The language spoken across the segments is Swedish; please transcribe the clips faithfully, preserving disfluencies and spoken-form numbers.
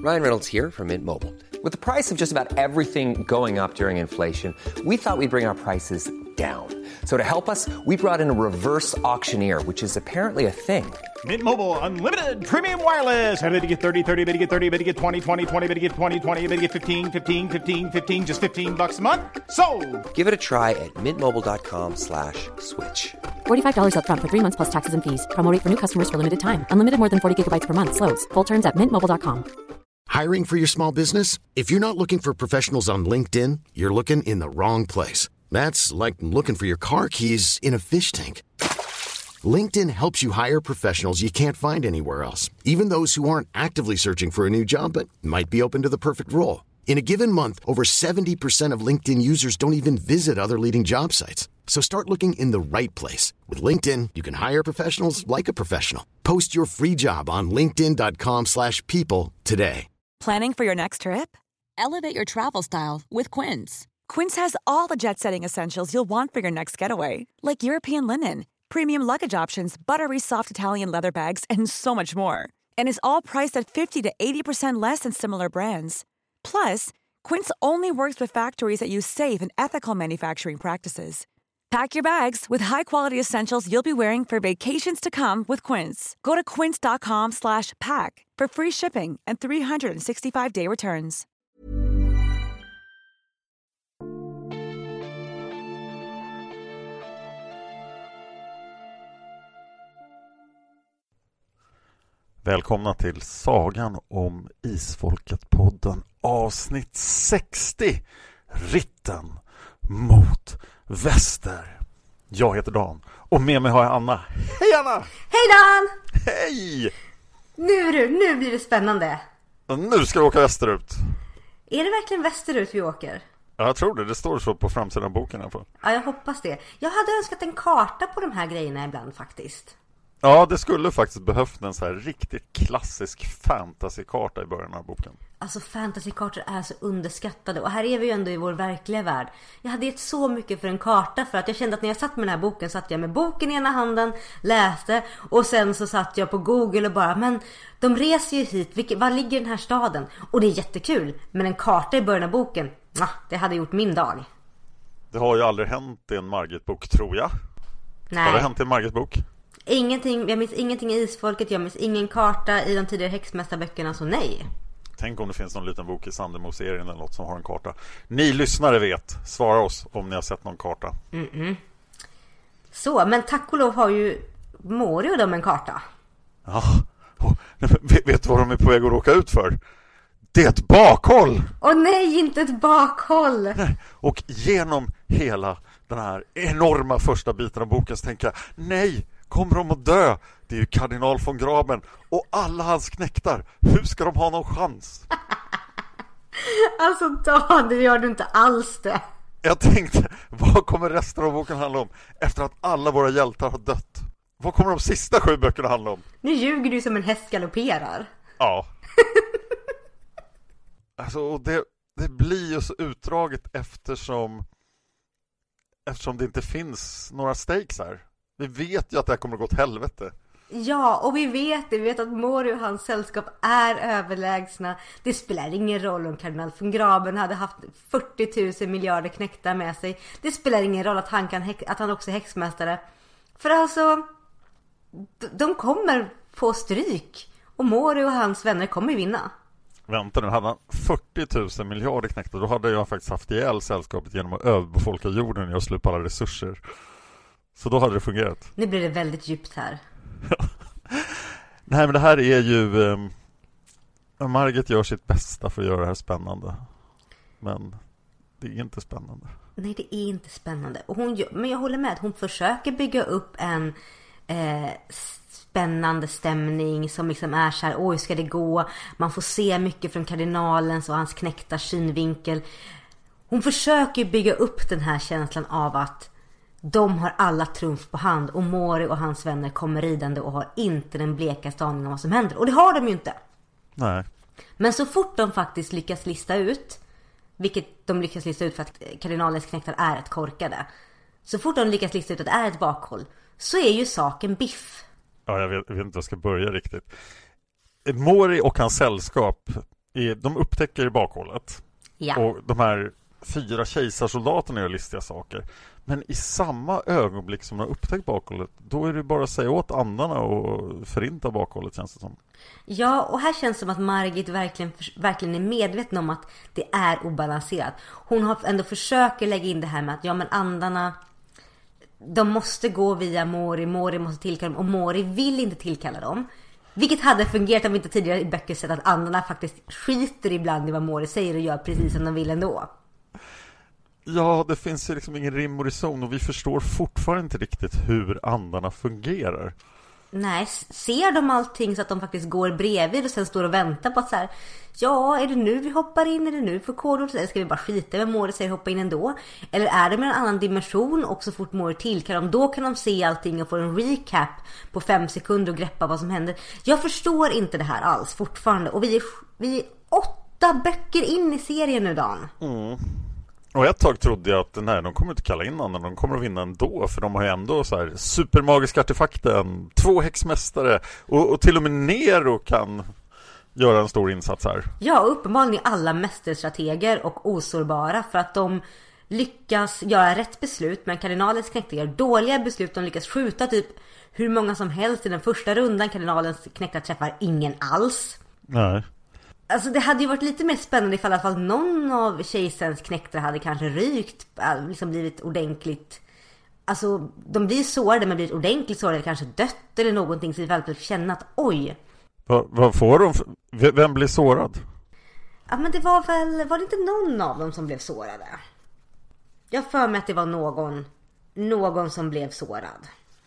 Ryan Reynolds here from Mint Mobile. With the price of just about everything going up during inflation, we thought we'd bring our prices down. So to help us, we brought in a reverse auctioneer, which is apparently a thing. Mint Mobile Unlimited Premium Wireless. How to get thirty, thirty, how to get thirty, how to get twenty, twenty, twenty, how to get twenty, twenty, how to get fifteen, fifteen, fifteen, fifteen, just fifteen bucks a month? Sold! Give it a try at mintmobile.com slash switch. forty-five dollars up front for three months plus taxes and fees. Promo rate for new customers for limited time. Unlimited more than forty gigabytes per month. Slows full terms at mint mobile dot com. Hiring for your small business? If you're not looking for professionals on LinkedIn, you're looking in the wrong place. That's like looking for your car keys in a fish tank. LinkedIn helps you hire professionals you can't find anywhere else, even those who aren't actively searching for a new job but might be open to the perfect role. In a given month, over seventy percent of LinkedIn users don't even visit other leading job sites. So start looking in the right place. With LinkedIn, you can hire professionals like a professional. Post your free job on linkedin dot com slash people today. Planning for your next trip? Elevate your travel style with Quince. Quince has all the jet-setting essentials you'll want for your next getaway, like European linen, premium luggage options, buttery soft Italian leather bags, and so much more. And is all priced at fifty to eighty percent less than similar brands. Plus, Quince only works with factories that use safe and ethical manufacturing practices. Pack your bags with high-quality essentials you'll be wearing for vacations to come with Quince. Go to quince dot com slash pack for free shipping and three sixty-five day returns. Välkomna till Sagan om Isfolket-podden avsnitt sextio, Ritten mot väster. Jag heter Dan och med mig har jag Anna. Hej Anna! Hej Dan! Hej! Nu du, nu blir det spännande. Nu ska vi åka västerut. Är det verkligen västerut vi åker? Ja, jag tror det, det står så på framsidan av boken i alla fall. Ja, jag hoppas det. Jag hade önskat en karta på de här grejerna ibland faktiskt. Ja, det skulle faktiskt behövt en så här riktigt klassisk fantasykarta i början av boken. Alltså fantasykartor är så underskattade. Och här är vi ju ändå i vår verkliga värld. Jag hade gett så mycket för en karta. För att jag kände att när jag satt med den här boken, satt jag med boken i ena handen, läste. Och sen så satt jag på Google och bara, men de reser ju hit. Vilket, var ligger den här staden? Och det är jättekul. Men en karta i början av boken, det hade gjort min dag. Det har ju aldrig hänt i en Margit-bok, tror jag. Nej. Har det hänt i en Margit-bok? Ingenting, jag minns ingenting i Isfolket. Jag minns ingen karta i de tidigare häxmästarböckerna, så nej. Tänk om det finns någon liten bok i Sandemo-serien eller något som har en karta. Ni lyssnare vet, svara oss om ni har sett någon karta. Mm-mm. Så, men tack och lov har ju Mori och dem en karta. Ja, oh, vet, vet du vad de är på väg att råka ut för? Det är ett bakhåll! Åh nej, inte ett bakhåll! Nej. Och genom hela den här enorma första biten av boken så tänker jag, nej, kommer de att dö? Det är ju kardinal von Graben och alla hans knäktar. Hur ska de ha någon chans? Alltså Dan, det gör du inte alls det. Jag tänkte, vad kommer resten av boken handla om? Efter att alla våra hjältar har dött. Vad kommer de sista sju böckerna handla om? Nu ljuger du som en häst galopperar. Ja. Alltså, och det, det blir ju så utdraget eftersom eftersom det inte finns några stakes här. Vi vet ju att det här kommer att gå åt helvete. Ja, och vi vet det. Vi vet att Mori och hans sällskap är överlägsna. Det spelar ingen roll om kardinal von Graben hade haft fyrtio tusen miljarder knäckta med sig. Det spelar ingen roll att han, kan häx- att han också är häxmästare. För alltså, de kommer få stryk. Och Mori och hans vänner kommer vinna. Vänta nu, hade han fyrtio tusen miljarder knäckta, då hade jag faktiskt haft ihjäl sällskapet genom att överbefolka jorden och slupa alla resurser. Så då hade det fungerat. Nu blir det väldigt djupt här. Nej, men det här är ju um, Margit gör sitt bästa för att göra det här spännande. Men det är inte spännande. Nej, det är inte spännande. Och hon gör, men jag håller med. Hon försöker bygga upp en eh, spännande stämning som liksom är så här, oj, ska det gå? Man får se mycket från kardinalens och hans knäckta synvinkel. Hon försöker bygga upp den här känslan av att de har alla trumf på hand och Mori och hans vänner kommer ridande och har inte den blekaste aning om vad som händer. Och det har de ju inte. Nej. Men så fort de faktiskt lyckas lista ut, vilket de lyckas lista ut för att kardinalens knäktar är ett korkade, så fort de lyckas lista ut att det är ett bakhåll, så är ju saken biff. Ja, jag vet, jag vet inte vad jag ska börja riktigt. Mori och hans sällskap är, de upptäcker bakhållet. Ja. Och de här fyra kejsarsoldaterna gör listiga saker. Men i samma ögonblick som de har upptäckt bakhållet, då är det bara att säga åt andarna och förinta bakhållet, känns det som. Ja, och här känns det som att Margit verkligen, verkligen är medveten om att det är obalanserat. Hon har ändå försöker lägga in det här med att ja, men andarna, de måste gå via Mori, Mori måste tillkalla dem och Mori vill inte tillkalla dem. Vilket hade fungerat om vi inte tidigare i böcker sett att andarna faktiskt skiter ibland i vad Mori säger och gör precis som de vill ändå. Ja, det finns ju liksom ingen rim och reson och vi förstår fortfarande inte riktigt hur andarna fungerar. Nej, ser de allting så att de faktiskt går bredvid och sen står och väntar på att så här, ja, är det nu vi hoppar in, är det nu för kodord, eller ska vi bara skita med Mori säger hoppa in ändå? Eller är det med en annan dimension och så fort Mori tillkallar dem, då kan de se allting och få en recap på fem sekunder och greppa vad som händer. Jag förstår inte det här alls fortfarande och vi är, vi är åtta böcker in i serien nu, Dan. Mm. Och ett tag trodde jag att nej, de kommer inte kalla in någon, de kommer att vinna ändå, för de har ju ändå så här supermagiska artefakten, två häxmästare och, och till och med Nero kan göra en stor insats här. Ja, uppenbarligen är alla mästerstrateger och osårbara för att de lyckas göra rätt beslut, men kardinalens knektar gör dåliga beslut. De lyckas skjuta typ hur många som helst i den första rundan. Kardinalens knektar träffar ingen alls. Nej. Alltså det hade ju varit lite mer spännande ifall i alla fall någon av kejsarens knektar hade kanske rykt, liksom blivit ordentligt, alltså de blir sårade men blir ordentligt sårade eller kanske dött eller någonting, så vi väl känna att oj. Va, vad får de? För, vem blir sårad? Ja, men det var väl, var det inte någon av dem som blev sårade? Jag för mig att det var någon, någon som blev sårad.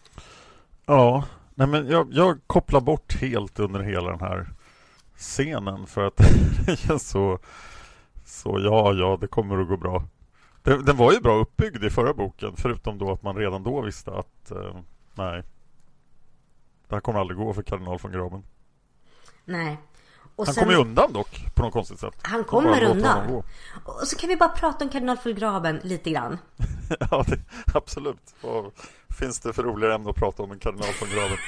Ja, nej men jag, jag kopplar bort helt under hela den här scenen för att det känns så, så ja, ja, det kommer att gå bra. Den, den var ju bra uppbyggd i förra boken, förutom då att man redan då visste att eh, nej, det här kommer aldrig gå för kardinal von Graben. Nej. Och han sen, kommer ju undan dock på något konstigt sätt. Han kommer undan. Och så kan vi bara prata om kardinal von Graben lite grann. Ja, det, absolut. Vad finns det för roligare ämne att prata om en kardinal von Graben?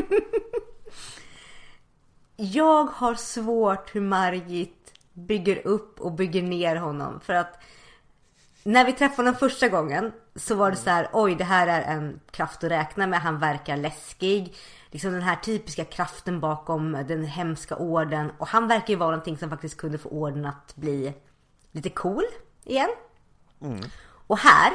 Jag har svårt hur Margit bygger upp och bygger ner honom. För att när vi träffade honom första gången så var det så här, oj, det här är en kraft att räkna med. Han verkar läskig. Liksom den här typiska kraften bakom den hemska orden. Och han verkar ju vara någonting som faktiskt kunde få orden att bli lite cool igen. Mm. Och här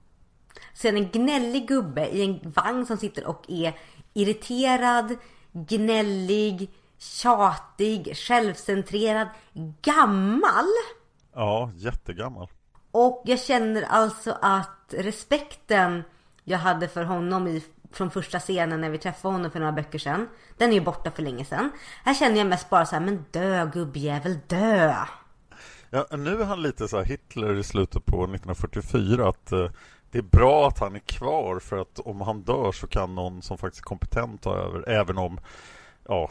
ser en gnällig gubbe i en vagn som sitter och är irriterad, gnällig, tjatig, självcentrerad, gammal. Ja, jättegammal. Och jag känner alltså att respekten jag hade för honom i, från första scenen när vi träffade honom för några böcker sedan, den är ju borta för länge sedan. Här känner jag mest bara så här, men dö gubbjävel, dö. Ja, nu är han lite så här Hitler i slutet på nittonhundrafyrtiofyra, att eh, det är bra att han är kvar, för att om han dör så kan någon som faktiskt är kompetent ta över, även om ja,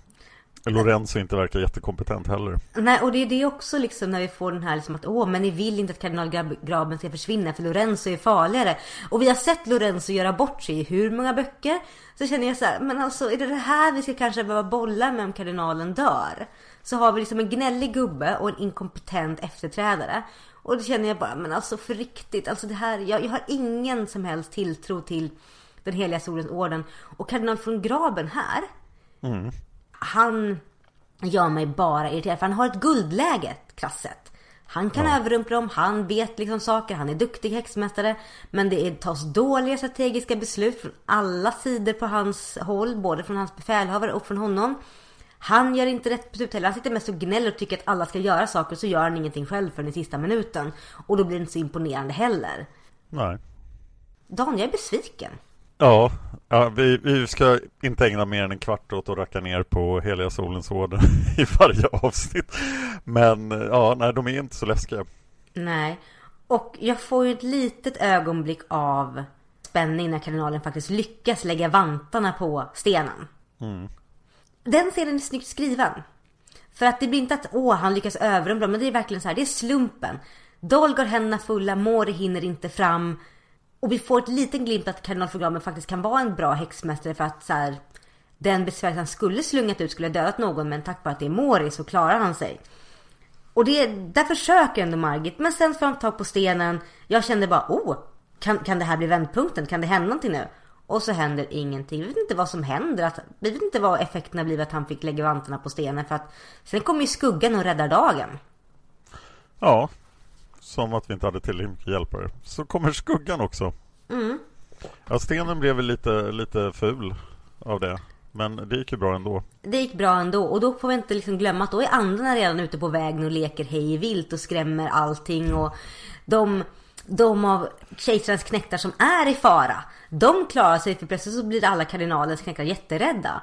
Lorenzo inte verkar jättekompetent heller. Nej, och det är det också liksom när vi får den här liksom att åh, men ni vill inte att kardinal Graben ska försvinna för Lorenzo är farligare. Och vi har sett Lorenzo göra bort sig i hur många böcker. Så känner jag så här, men alltså är det det här vi ska kanske behöva bolla med om kardinalen dör? Så har vi liksom en gnällig gubbe och en inkompetent efterträdare. Och då känner jag bara, men alltså för riktigt, alltså det här, jag, jag har ingen som helst tilltro till den heliga solens orden. Och kardinal von Graben här, mm. han gör mig bara irriterad, för han har ett guldläge krasset. Han kan ja. överrumpla dem, han vet liksom saker, han är duktig häxmästare, men det är, tas dåliga strategiska beslut från alla sidor på hans håll, både från hans befälhavare och från honom. Han gör inte rätt beslut heller. Han sitter mest och gnäller och tycker att alla ska göra saker, så gör han ingenting själv för den sista minuten. Och då blir det inte så imponerande heller. Nej. Dan, jag är besviken. Ja, ja vi, vi ska inte ägna mer än en kvart åt att racka ner på heliga solens orden i varje avsnitt. Men ja, nej, de är inte så läskiga. Nej, och jag får ju ett litet ögonblick av spänning när kardinalen faktiskt lyckas lägga vantarna på stenen. Mm. Den scenen är snyggt skriven. För att det blir inte att åh, han lyckas överrumpla, men det är verkligen så här, det är slumpen. Dolg har händerna fulla, Mori hinner inte fram. Och vi får ett liten glimt att kardinal von Graben faktiskt kan vara en bra häxmästare, för att så här, den besvärjelsen skulle slungat ut skulle ha dödat någon, men tack vare att det är Mori så klarar han sig. Och det, där försöker ändå Margit. Men sen får de ta på stenen. Jag kände bara, oh, kan, kan det här bli vändpunkten? Kan det hända någonting nu? Och så händer ingenting. Vi vet inte vad som händer. Att, vi vet inte vad effekterna blir att han fick lägga vantarna på stenen. För att sen kommer ju skuggan och räddar dagen. Ja, som att vi inte hade tillräckligt mycket hjälpare. Så kommer skuggan också. Mm. Ja, stenen blev väl lite, lite ful av det. Men det gick ju bra ändå. Det gick bra ändå. Och då får vi inte liksom glömma att då är andarna redan ute på vägen och leker hej vilt och skrämmer allting. Och de, de av kejsarens knektar som är i fara, de klarar sig, för plötsligt så blir alla kardinalens knektar jätterädda.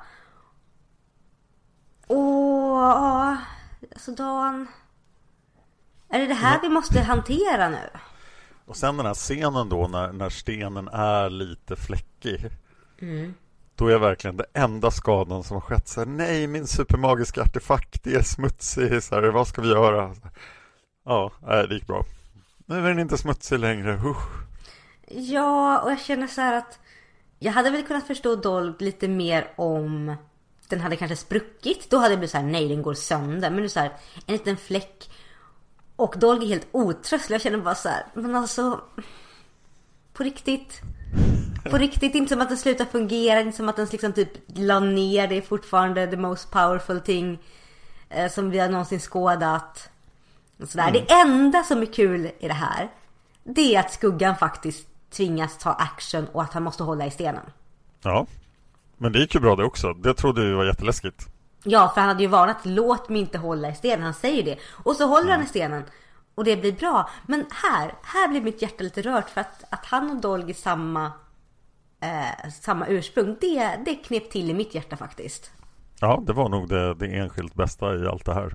Och alltså Dan, är det det här vi måste hantera nu? Och sen den här scenen då när, när stenen är lite fläckig. Mm. Då är verkligen det enda skadan som har skett så här, nej, min supermagiska artefakt, det är smutsig, så här, vad ska vi göra? Ja, nej, det gick bra. Nu är den inte smutsig längre. Usch. Ja, och jag känner så här att jag hade väl kunnat förstå Dolg lite mer om den hade kanske spruckit. Då hade det blivit så här, nej, den går sönder. Men nu så här, en liten fläck. Och Dolg är helt otröstlig. Jag känner bara så här, men alltså, på riktigt. På riktigt, inte som att den slutar fungera. Inte som att den liksom typ la ner. Det är fortfarande the most powerful thing eh, som vi har någonsin skådat. Mm. Det enda som är kul i det här, det är att skuggan faktiskt tvingas ta action och att han måste hålla i stenen. Ja, men det gick ju bra det också. Det trodde jag var jätteläskigt. Ja, för han hade ju varnat, låt mig inte hålla i stenen. Han säger det. Och så håller mm. han i stenen. Och det blir bra. Men här, här blir mitt hjärta lite rört. För att, att han och Dolg är samma, eh, samma ursprung, det, det knep till i mitt hjärta faktiskt. Ja, det var nog det, det enskilt bästa i allt det här.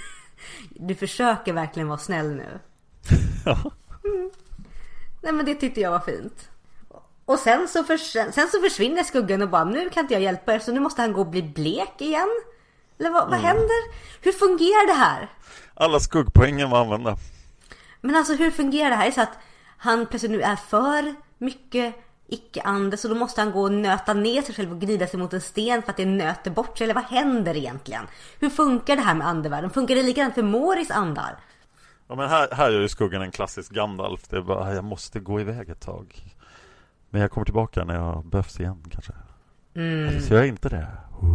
Du försöker verkligen vara snäll nu. Ja. Mm. Nej, men det tyckte jag var fint. Och sen så, för, sen så försvinner skuggan och bara, nu kan inte jag hjälpa er, så nu måste han gå och bli blek igen. Eller vad, vad mm. händer? Hur fungerar det här? Alla skuggpoängen var använda. Men alltså, hur fungerar det här? Är det så att han plötsligt nu är för mycket icke-ande, så då måste han gå och nöta ner sig själv och glida sig mot en sten för att det nöter bort sig? Eller vad händer egentligen? Hur funkar det här med andevärlden? Funkar det likadant för Moris andar? Ja, men här, här är ju skuggan en klassisk Gandalf. Det är bara, jag måste gå iväg ett tag. Men jag kommer tillbaka när jag behövs igen kanske. Mm. Eller så jag är inte det.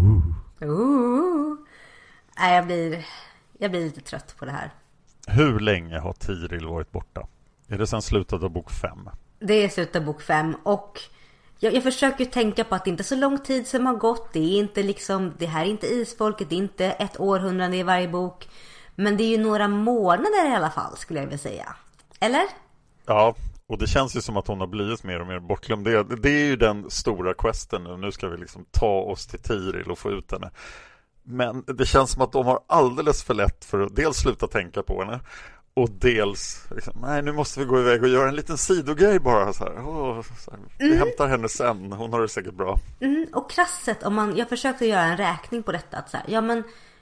Uh. Uh. Nej, jag blir, jag blir lite trött på det här. Hur länge har Tiril varit borta? Är det sen slutet av bok fem? Det är slutet av bok fem. Och jag, jag försöker tänka på att det inte är så lång tid som har gått. Det är inte liksom, det här är inte isfolket. Det är inte ett århundrade i varje bok. Men det är ju några månader i alla fall, skulle jag vilja säga. Eller? Ja, och det känns ju som att hon har blivit mer och mer bortglömd. Det, det är ju den stora questen nu. Nu ska vi liksom ta oss till Tiril och få ut henne. Men det känns som att de har alldeles för lätt för att dels sluta tänka på henne. Och dels, liksom, nej, nu måste vi gå iväg och göra en liten sidogrej bara. Så här. Oh, så här. Vi mm. hämtar henne sen, hon har det säkert bra. Mm, och krasset, om man, jag försökte göra en räkning på detta. Att så här, ja men...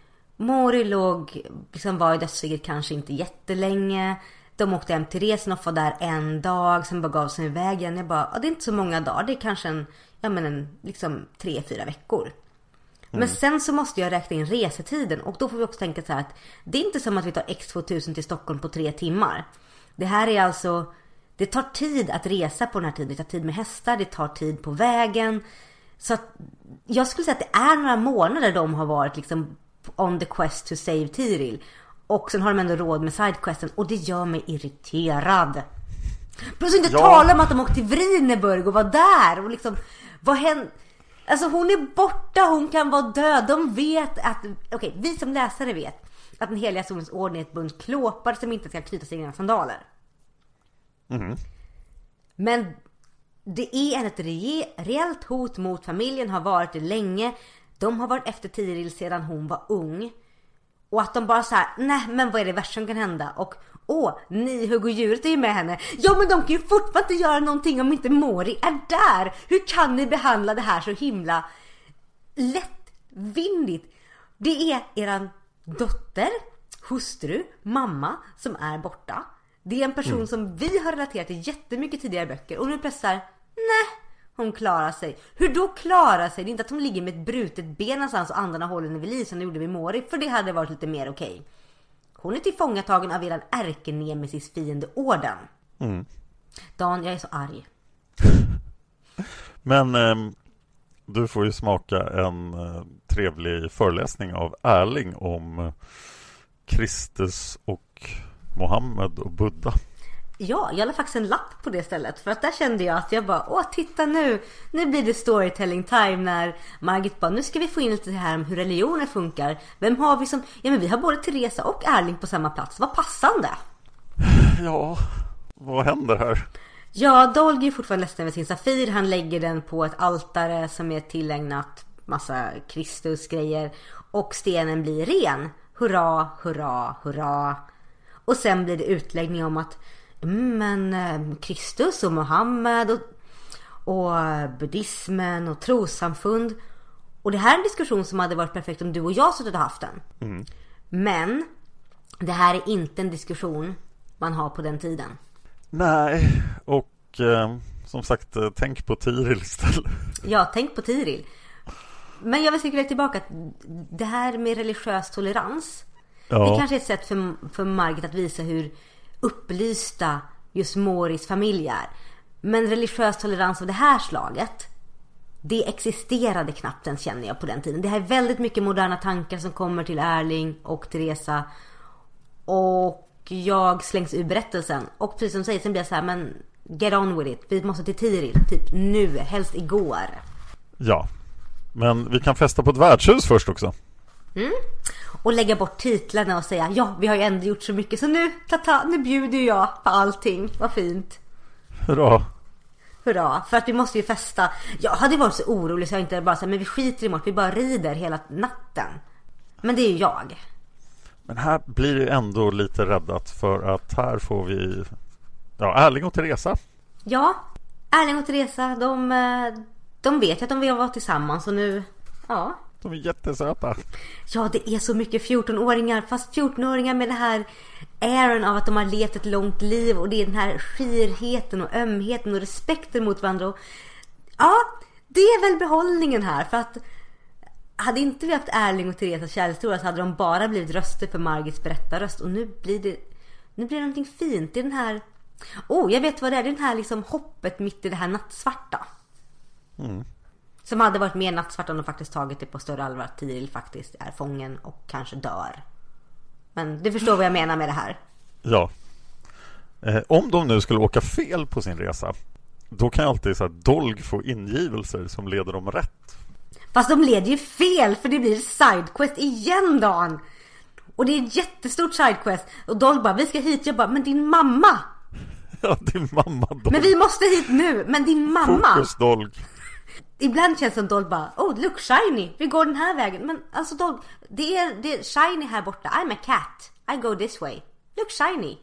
Mori låg, liksom var i dödsriket kanske inte jättelänge. De åkte hem till resan och var där en dag. Sen bara gav sig iväg igen. Jag bara, ja, det är inte så många dagar. Det är kanske en, ja, men en, liksom tre, fyra veckor. Mm. Men sen så måste jag räkna in resetiden. Och då får vi också tänka så här att det är inte som att vi tar X tvåtusen till Stockholm på tre timmar. Det här är alltså, det tar tid att resa på den här tiden. Det tar tid med hästar, det tar tid på vägen. Så att jag skulle säga att det är några månader de har varit liksom on the quest to save Tiril. Och sen har de ändå råd med sidequesten. Och det gör mig irriterad. Plus inte ja. tala om att de åkte till Vrineburg och var där. Och liksom, vad händer? Alltså hon är borta, hon kan vara död. De vet att, okej, okay, vi som läsare vet att den heliga solens orden är ett bunt klåpar som inte ska knyta sig i sina sandaler. Mm. Men det är ett re- reellt hot mot familjen, har varit det länge. De har varit efter Tiril sedan hon var ung. Och att de bara så här, nej men vad är det värsta som kan hända? Och åh, ni hugg och djuret är ju med henne. Ja men de kan ju fortfarande inte göra någonting om inte Mori är där. Hur kan ni behandla det här så himla lättvindigt? Det är eran dotter, hustru, mamma som är borta. Det är en person mm. som vi har relaterat till jättemycket tidigare böcker. Och nu plötsligt så här, nej. Hon klarar sig. Hur då klarar sig? Det är inte att hon ligger med ett brutet ben någonstans och andarna håller henne vid liv som det gjorde vid Mori. För det hade varit lite mer okej. Hon är tillfångatagen av eran ärkenemesis fiende orden. Mm. Dan, jag är så arg. Men eh, du får ju smaka en eh, trevlig föreläsning av Erling om eh, Kristus och Mohammed och Buddha. Ja, jag la faktiskt en lapp på det stället. För att där kände jag att jag bara, åh titta nu. Nu blir det storytelling time när Margit bara, nu ska vi få in lite här om hur religioner funkar. Vem har vi som, ja men vi har både Teresa och Erling på samma plats. Vad passande. Ja, vad händer här? Ja, Dolg är fortfarande ledsen med sin Safir. Han lägger den på ett altare som är tillägnat massa Kristus-grejer. Och stenen blir ren. Hurra, hurra, hurra. Och sen blir det utläggning om att men Kristus och Mohammed och, och buddhismen och trossamfund. Och det här är en diskussion som hade varit perfekt om du och jag suttit och haft den. Mm. Men det här är inte en diskussion man har på den tiden. Nej, och eh, som sagt, tänk på Tiril istället. Ja, tänk på Tiril. Men jag vill cirkulera tillbaka att det här med religiös tolerans, ja. Det kanske är ett sätt för, för Margit att visa hur upplysta just Moris familj är. Men religiös tolerans av det här slaget, det existerade knappt ens, känner jag på den tiden. Det här är väldigt mycket moderna tankar som kommer till Erling och Teresa. Och jag slängs ur berättelsen. Och precis som säger, sen blir jag så här, men get on with it. Vi måste till Tiril, typ nu, helst igår. Ja, men vi kan festa på ett värdshus först också. Mm. Och lägga bort titlarna och säga, ja, vi har ju ändå gjort så mycket, så nu, tata, nu bjuder jag på allting. Vad fint. Hurra. Hurra, för att vi måste ju festa. Jag hade varit så orolig så jag inte bara så här, men vi skiter imorgon, vi bara rider hela natten. Men det är ju jag. Men här blir det ändå lite räddat, för att här får vi, ja, Erling och Teresa. Ja, Erling och Teresa, de, de vet att de vill vara tillsammans och nu, ja. De är jättesöta. Ja, det är så mycket fjortonåringar, fast fjortonåringar med det här äran av att de har levt ett långt liv, och det är den här skirheten och ömheten och respekten mot varandra. Och, ja, det är väl behållningen här, för att hade inte vi haft Erling och Teresas kärlekshistoria så hade de bara blivit röster för Margits berättarröst, och nu blir det nu blir det någonting fint. Det är den här, oh, jag vet vad det är, det är den här liksom hoppet mitt i det här nattsvarta. Mm. Som hade varit mer nattsvart om de faktiskt tagit det på större allvar att Tiril faktiskt är fången och kanske dör. Men du förstår vad jag menar med det här. Ja. Eh, om de nu skulle åka fel på sin resa, då kan alltid så här Dolg få ingivelser som leder dem rätt. Fast de leder ju fel, för det blir sidequest igen, Dan. Och det är ett jättestort sidequest. Och Dolg bara, vi ska hit. Jag bara, men din mamma. Ja, din mamma Dolg. Men vi måste hit nu, men din mamma. Fokus Dolg. Ibland känns det som Dolg bara, oh look shiny, vi går den här vägen. Men alltså Dolg, det är, det är shiny här borta. I'm a cat, I go this way. Look shiny.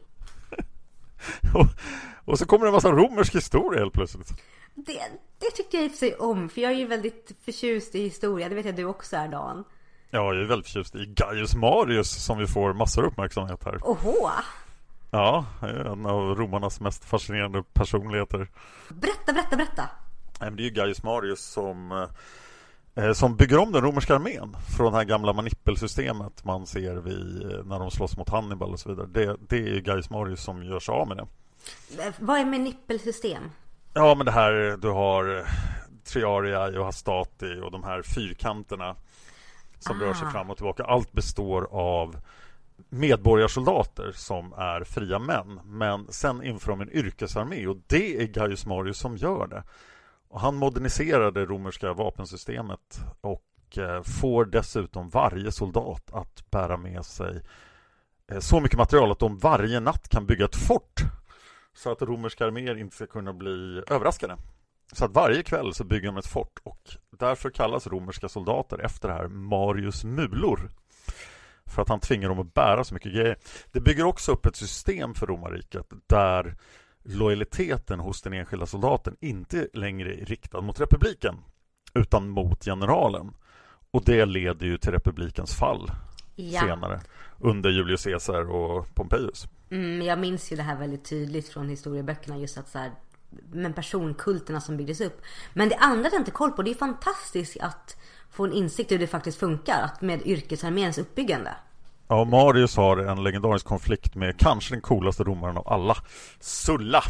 och, och så kommer det en massa romersk historia helt plötsligt. Det, det tycker jag i sig om, för jag är ju väldigt förtjust i historia. Det vet jag du också är, Dan. Ja, jag är väldigt förtjust i Gaius Marius, som vi får massor uppmärksamhet här. Oho. Ja, en av romarnas mest fascinerande personligheter. Berätta, berätta, berätta. Det är ju Gaius Marius som, eh, som bygger om den romerska armén från det här gamla manipelsystemet man ser vid, när de slåss mot Hannibal och så vidare. Det, det är Gaius Marius som gör sig av med det. Vad är manipelsystem? Ja, men det här, du har Triarii och Hastati och de här fyrkanterna som ah. rör sig fram och tillbaka. Allt består av medborgarsoldater som är fria män, men sen inför de en yrkesarmé, och det är Gaius Marius som gör det. Och han moderniserar det romerska vapensystemet och eh, får dessutom varje soldat att bära med sig eh, så mycket material att de varje natt kan bygga ett fort, så att romerska arméer inte ska kunna bli överraskade. Så att varje kväll så bygger de ett fort, och därför kallas romerska soldater efter det här Marius mulor. För att han tvingar dem att bära så mycket grejer. Det bygger också upp ett system för romarriket där lojaliteten hos den enskilda soldaten inte längre är riktad mot republiken utan mot generalen. Och det leder ju till republikens fall ja. senare under Julius Caesar och Pompeius. Mm, jag minns ju det här väldigt tydligt från historieböckerna, just att så här, men personkulterna som byggdes upp. Men det andra jag inte koll på, det är fantastiskt att få en insikt hur det faktiskt funkar att med yrkesarméns uppbyggande. Ja, Marius har en legendarisk konflikt med kanske den coolaste romaren av alla, Sulla.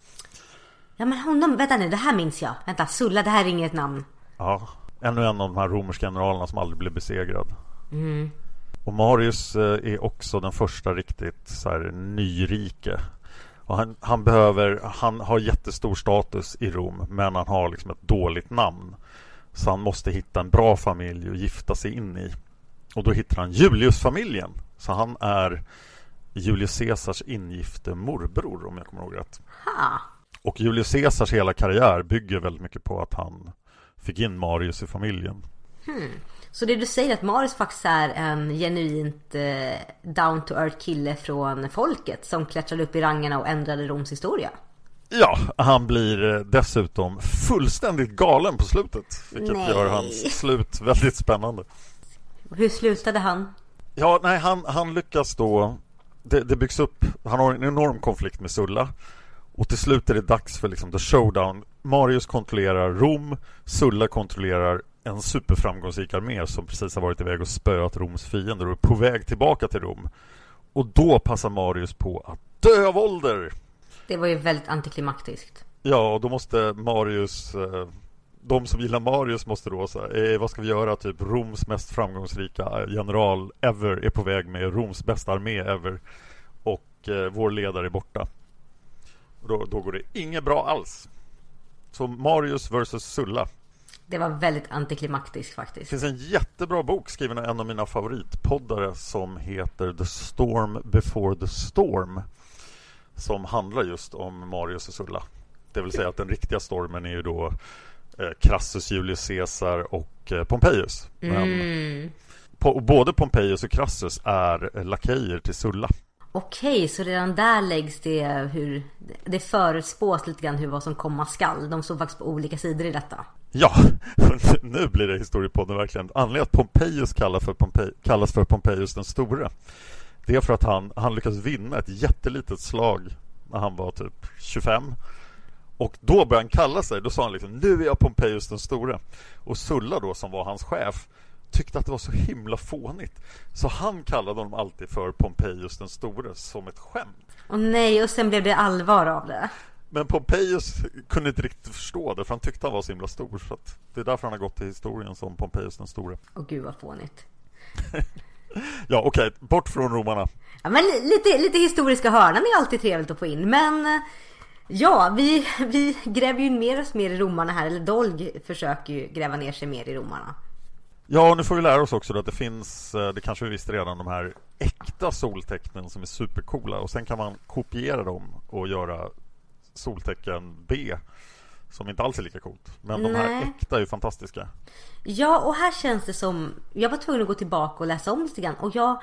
Ja, men honom, vänta nu, det här minns jag. Vänta, Sulla, det här är inget namn. Ja, ännu en av de här romerska generalerna som aldrig blev besegrad. Mm. Och Marius är också den första riktigt så här nyrike. Och han, han behöver, han har jättestor status i Rom, men han har liksom ett dåligt namn. Så han måste hitta en bra familj att gifta sig in i. Och då hittar han Julius-familjen. Så han är Julius Caesars ingifte morbror, om jag kommer ihåg rätt. Ha. Och Julius Caesars hela karriär bygger väldigt mycket på att han fick in Marius i familjen. Hmm. Så det du säger att Marius faktiskt är en genuint eh, down-to-earth kille från folket som klättrade upp i rangerna och ändrade Roms historia? Ja, han blir dessutom fullständigt galen på slutet. Vilket Nej. gör hans slut väldigt spännande. Hur slutade han? Ja, nej, han, han lyckas då. Det, det byggs upp. Han har en enorm konflikt med Sulla. Och till slut är det dags för liksom the showdown. Marius kontrollerar Rom. Sulla kontrollerar en superframgångsrik armé som precis har varit iväg och spöat Roms fiender och är på väg tillbaka till Rom. Och då passar Marius på att dö av ålder. Det var ju väldigt antiklimaktiskt. Ja, och då måste Marius... De som gillar Marius måste då säga, eh, vad ska vi göra? Typ Roms mest framgångsrika general ever är på väg med Roms bästa armé ever. Och eh, vår ledare är borta. Då, då går det inget bra alls. Så Marius versus Sulla. Det var väldigt antiklimaktiskt faktiskt. Det finns en jättebra bok skriven av en av mina favoritpoddare som heter The Storm Before the Storm. Som handlar just om Marius och Sulla. Det vill säga att den riktiga stormen är ju då eh, Crassus, Julius Caesar och eh, Pompeius. Men Mm. po- både Pompeius och Crassus är lakejer till Sulla. Okej, så redan där läggs det hur det förutspås lite grann hur vad som komma skall. De står faktiskt på olika sidor i detta. Ja, nu blir det historiepodden verkligen. Anledningen att Pompeius kallas för, Pompe- kallas för Pompeius den store, det är för att han, han lyckades vinna ett jättelitet slag när han var typ tjugofem. Och då började han kalla sig, då sa han liksom, nu är jag Pompeius den store. Och Sulla då, som var hans chef, tyckte att det var så himla fånigt. Så han kallade honom alltid för Pompeius den store som ett skämt. Och nej, och sen blev det allvar av det. Men Pompeius kunde inte riktigt förstå det, för han tyckte han var så himla stor. Så att det är därför han har gått till historien som Pompeius den store. Och gud vad fånigt. Ja, okej, okay, bort från romarna. Ja, men lite, lite historiska hörnan är alltid trevligt att få in. Men ja, vi, vi gräver ju mer och mer i romarna här. Eller Dolg försöker ju gräva ner sig mer i romarna. Ja, nu får vi lära oss också då att det finns, det kanske vi visste redan, de här äkta soltecknen som är supercoola. Och sen kan man kopiera dem och göra soltecken B som inte alls är lika coolt. Men de här Nej. äkta är ju fantastiska. Ja, och här känns det som... Jag var tvungen att gå tillbaka och läsa om lite grann. Och jag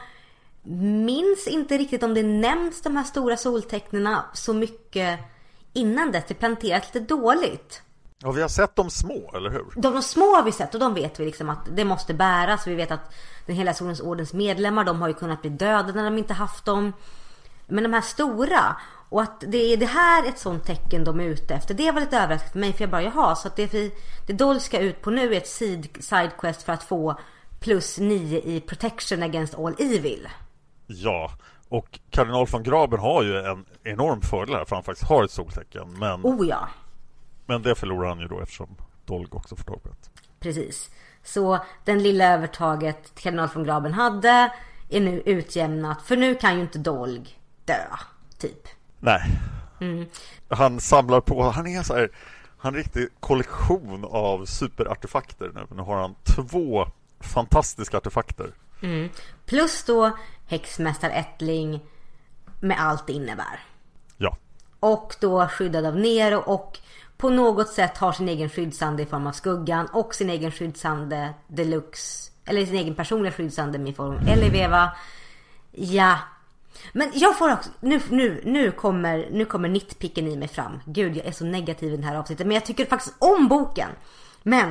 minns inte riktigt om det nämns de här stora soltecknena så mycket innan det. Det planterat lite dåligt. Ja, vi har sett de små, eller hur? De, de små har vi sett och de vet vi liksom att det måste bäras. Vi vet att den hela Solens ordens medlemmar, de har ju kunnat bli döda när de inte haft dem. Men de här stora, och att det är det här ett sånt tecken de är ute efter, det var lite överraskande för mig, för jag bara, jaha, så att det, vi, det Dolg ska ut på nu är ett side quest för att få plus nio i protection against all evil. Ja, och kardinal von Graben har ju en enorm fördel här, för han faktiskt har ett soltecken. Men, Oh ja, men det förlorar han ju då eftersom Dolg också får tag på det. precis. Så den lilla övertaget kardinal von Graben hade är nu utjämnat, för nu kan ju inte Dolg dö, typ. Nej. Mm. Han samlar på, han är så här, han är en riktig kollektion av superartefakter nu. Nu har han två fantastiska artefakter. Mm. Plus då häxmästarättling med allt det innebär. Ja. Och då skyddad av Nero och på något sätt har sin egen skyddsande i form av skuggan och sin egen skyddsande deluxe, eller sin egen personliga skyddsande i form av Eliveva. Ja. Men jag får också, nu, nu, nu kommer nu kommer nitpicken i mig fram. Gud, jag är så negativ i den här avsnittet. Men jag tycker faktiskt om boken. Men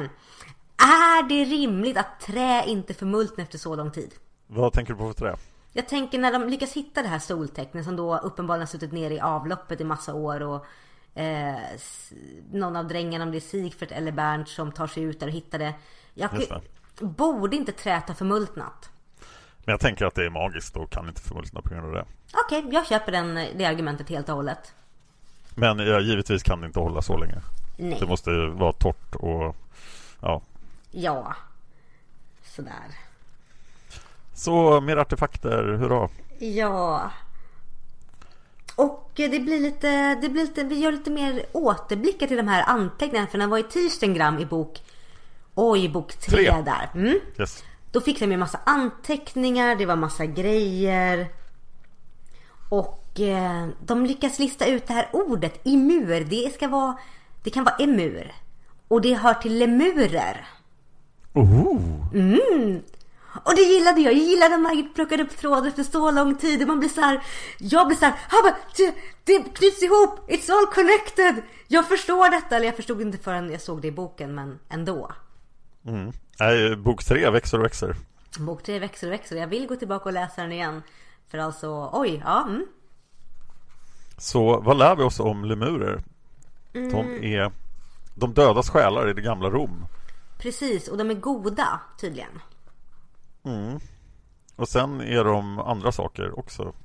är det rimligt att trä inte förmultna efter så lång tid? Vad tänker du på för trä? Jag tänker när de lyckas hitta det här soltecknet som då uppenbarligen har suttit ner i avloppet i massa år och eh, någon av drängarna, om det är Sigfrid eller Bernt, som tar sig ut där och hittar det. Jag Just det. borde inte träta förmultnat. Men jag tänker att det är magiskt och kan inte förmultna på grund av det. Okej, okay, jag köper den, det argumentet helt och hållet. Men ja, givetvis kan det inte hålla så länge. Nej. Det måste vara torrt och ja. Ja, sådär. Så mer artefakter, hurra. Ja. Och det blir lite, det blir lite, vi gör lite mer återblickar till de här anteckningarna. För den var i Tirstengram i bok, oj, bok tre, tre. där. Mm. Yes. Då fick de ju massa anteckningar, det var massa grejer. Och eh, de lyckas lista ut det här ordet, imur. Det ska vara, det kan vara emur. Och det hör till lemurer. Oh. Mm. Och det gillade jag. Jag gillade att Margit plockade upp trådar för så lång tid. Och man blir så här, jag blir så här, bara, det, det knyts ihop. It's all connected. Jag förstår detta. Eller jag förstod inte förrän jag såg det i boken, men ändå. Mm. Nej, bok tre växer och växer. Bok tre växer och växer. Jag vill gå tillbaka och läsa den igen. För alltså, oj, ja. Mm. Så vad lär vi oss om lemurer? Mm. De är de dödas själar i det gamla Rom. Precis, och de är goda tydligen. Mm. Och sen är de andra saker också.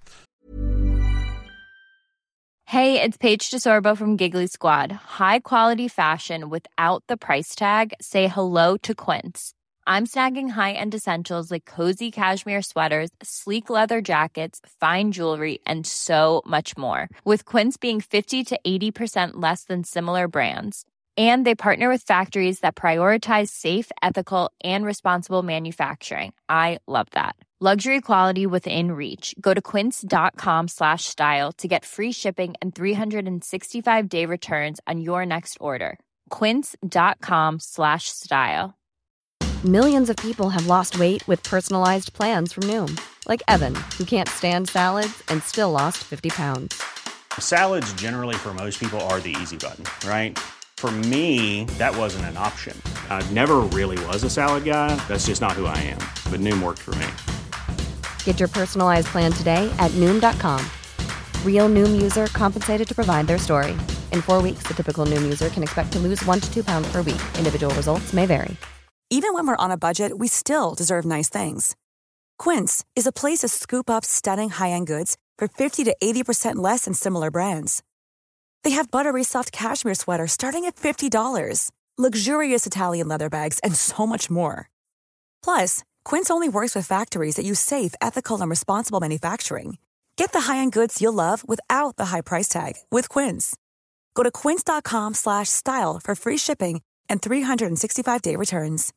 Hey, it's Paige DeSorbo from Giggly Squad. High quality fashion without the price tag. Say hello to Quince. I'm snagging high-end essentials like cozy cashmere sweaters, sleek leather jackets, fine jewelry, and so much more. With Quince being fifty to eighty percent less than similar brands. And they partner with factories that prioritize safe, ethical, and responsible manufacturing. I love that. Luxury quality within reach. Go to quince.com slash style to get free shipping and three sixty-five day returns on your next order. Quince.com slash style. Millions of people have lost weight with personalized plans from Noom. Like Evan, who can't stand salads and still lost fifty pounds. Salads generally for most people are the easy button, right? For me, that wasn't an option. I never really was a salad guy. That's just not who I am. But Noom worked for me. Get your personalized plan today at Noom dot com. Real Noom user compensated to provide their story. In four weeks, the typical Noom user can expect to lose one to two pounds per week. Individual results may vary. Even when we're on a budget, we still deserve nice things. Quince is a place to scoop up stunning high-end goods for fifty to eighty percent less than similar brands. They have buttery soft cashmere sweaters starting at fifty dollars, luxurious Italian leather bags, and so much more. Plus, Quince only works with factories that use safe, ethical, and responsible manufacturing. Get the high-end goods you'll love without the high price tag with Quince. Go to quince.com slash style for free shipping and three sixty-five day returns.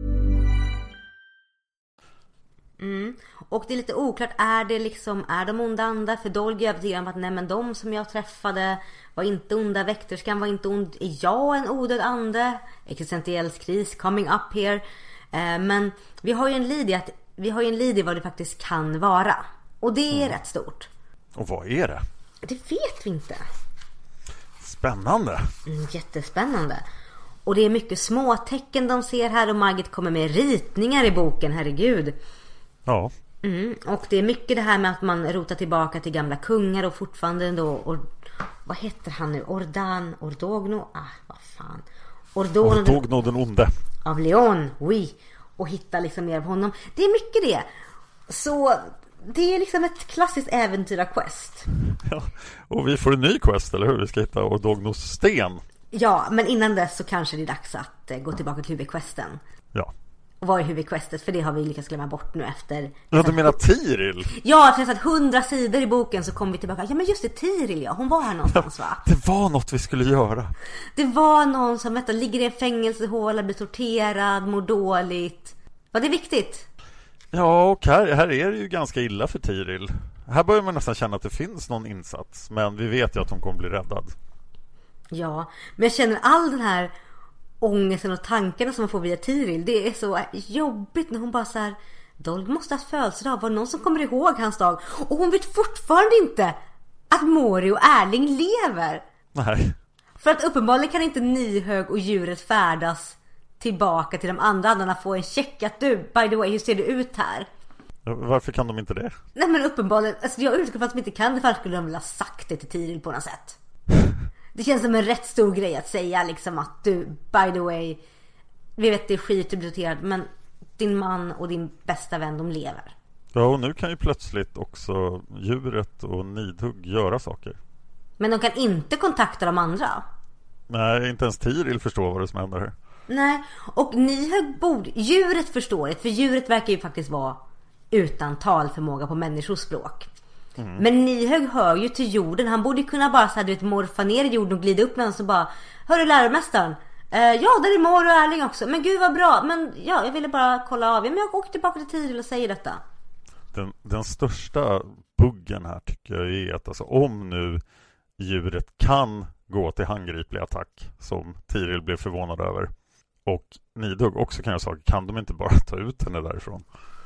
Mm. Och det är lite oklart, är det liksom, är de onda anda? För Dolgy är övertygad om att nej, men de som jag träffade var inte onda, väkterskan var inte ond. Är jag en odöd ande? Existentiell kris coming up here. eh, Men vi har ju en lid i att Vi har ju en lid i vad det faktiskt kan vara. Och det är mm. rätt stort. Och vad är det? Det vet vi inte. Spännande. mm, Jättespännande. Och det är mycket små tecken de ser här. Och Margit kommer med ritningar i boken, herregud. Ja. Mm, och det är mycket det här med att man rotar tillbaka till gamla kungar och fortfarande då, och vad heter han nu? Ordan, Ordogno, ah, vad fan. Ordogno, Ordogno den onde. Av Leon, oui. Och hitta liksom mer av honom. Det är mycket det. Så det är liksom ett klassiskt äventyra-quest. Ja, och vi får en ny quest, eller hur? Vi ska hitta Ordognos sten. Ja, men innan dess så kanske det är dags att gå tillbaka till huvudquesten. Ja. Och vad är huvudquestet? För det har vi lyckats glömma bort nu efter... Ja, du menar Tiril? Ja, efter att hundra sidor i boken så kom vi tillbaka. Ja, men just det, Tiril, ja. Hon var här någonstans, va? Det var något vi skulle göra. Det var någon som vet, ligger i en fängelsehåla, blir torterad, mår dåligt. Var det viktigt? Ja, och här, här är det ju ganska illa för Tiril. Här börjar man nästan känna att det finns någon insats. Men vi vet ju att hon kommer bli räddad. Ja, men jag känner all den här ångesten och tankarna som man får via Tiril. Det är så jobbigt när hon bara så här: Dolg måste ha födelsedag. Var det någon som kommer ihåg hans dag? Och hon vet fortfarande inte att Mori och Erling lever. Nej. För att uppenbarligen kan inte Nihög och djuret färdas tillbaka till de andra andarna, få en check att du, by the way, hur ser du ut här? Varför kan de inte det? Nej, men uppenbarligen, alltså jag utgår från att de inte kan det, för att skulle de vilja sagt det till Tiril på något sätt. Det känns som en rätt stor grej att säga liksom att du, by the way, vi vet det är skit du blir torterad, men din man och din bästa vän, de lever. Ja, och nu kan ju plötsligt också djuret och Nidhugg göra saker. Men de kan inte kontakta de andra. Nej, inte ens Tiril förstår vad det som händer här. Nej, och Nidhugg borde... Djuret förstår det, för djuret verkar ju faktiskt vara utan talförmåga på människors språk. Mm. Men Nidhugg hör ju till jorden. Han borde kunna bara så här, du vet, morfa ner i jorden och glida upp med den så bara... Hörru läromästaren, eh, ja där är Mor och Erling också. Men gud vad bra, men ja, jag ville bara kolla av. Ja, men jag åker tillbaka till Tiril och säger detta. Den, den största buggen här tycker jag är att alltså, om nu djuret kan gå till handgriplig attack, som Tiril blev förvånad över, och Nidhugg också kan jag säga, kan de inte bara ta ut henne därifrån?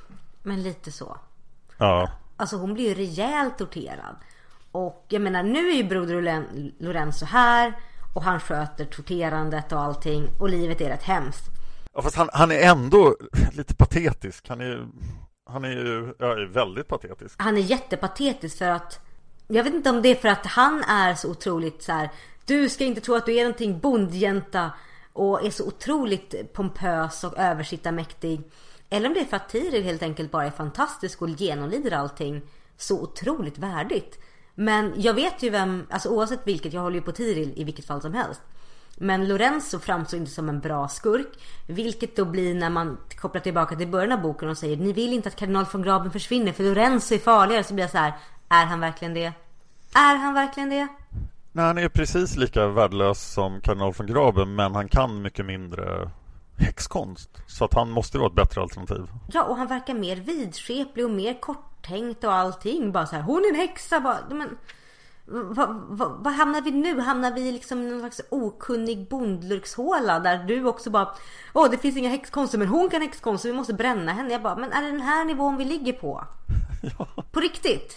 Men lite så. Ja. Alltså hon blir ju rejält torterad. Och jag menar, nu är ju broder Lorenzo här och han sköter torterandet och allting, och livet är rätt hemskt. Ja, fast han, han är ändå lite patetisk. Han är, han är ju ja, är väldigt patetisk. Han är jättepatetisk för att, jag vet inte om det är för att han är så otroligt så här: du ska inte tro att du är någonting bondjänta, och är så otroligt pompös och översittarmäktig. Eller om det är för att Tiril helt enkelt bara är fantastisk och genomlider allting så otroligt värdigt. Men jag vet ju vem, alltså oavsett vilket, jag håller ju på Tiril i vilket fall som helst. Men Lorenzo framstår inte som en bra skurk, vilket då blir när man kopplar tillbaka till början av boken och säger ni vill inte att kardinal von Graben försvinner för Lorenzo är farligare, så blir jag så här: är han verkligen det? Är han verkligen det? Nej, han är precis lika värdelös som kardinal von Graben, men han kan mycket mindre häxkonst, så att han måste vara ett bättre alternativ. Ja, och han verkar mer vidskeplig och mer korttänkt och allting. Bara så här, hon är en häxa. Bara, men, vad va, va hamnar vi nu? Hamnar vi liksom i någon slags okunnig bondlurkshåla där du också bara, åh det finns inga häxkonster, men hon kan häxkonster, vi måste bränna henne. Jag bara, men är det den här nivån vi ligger på? Ja. På riktigt?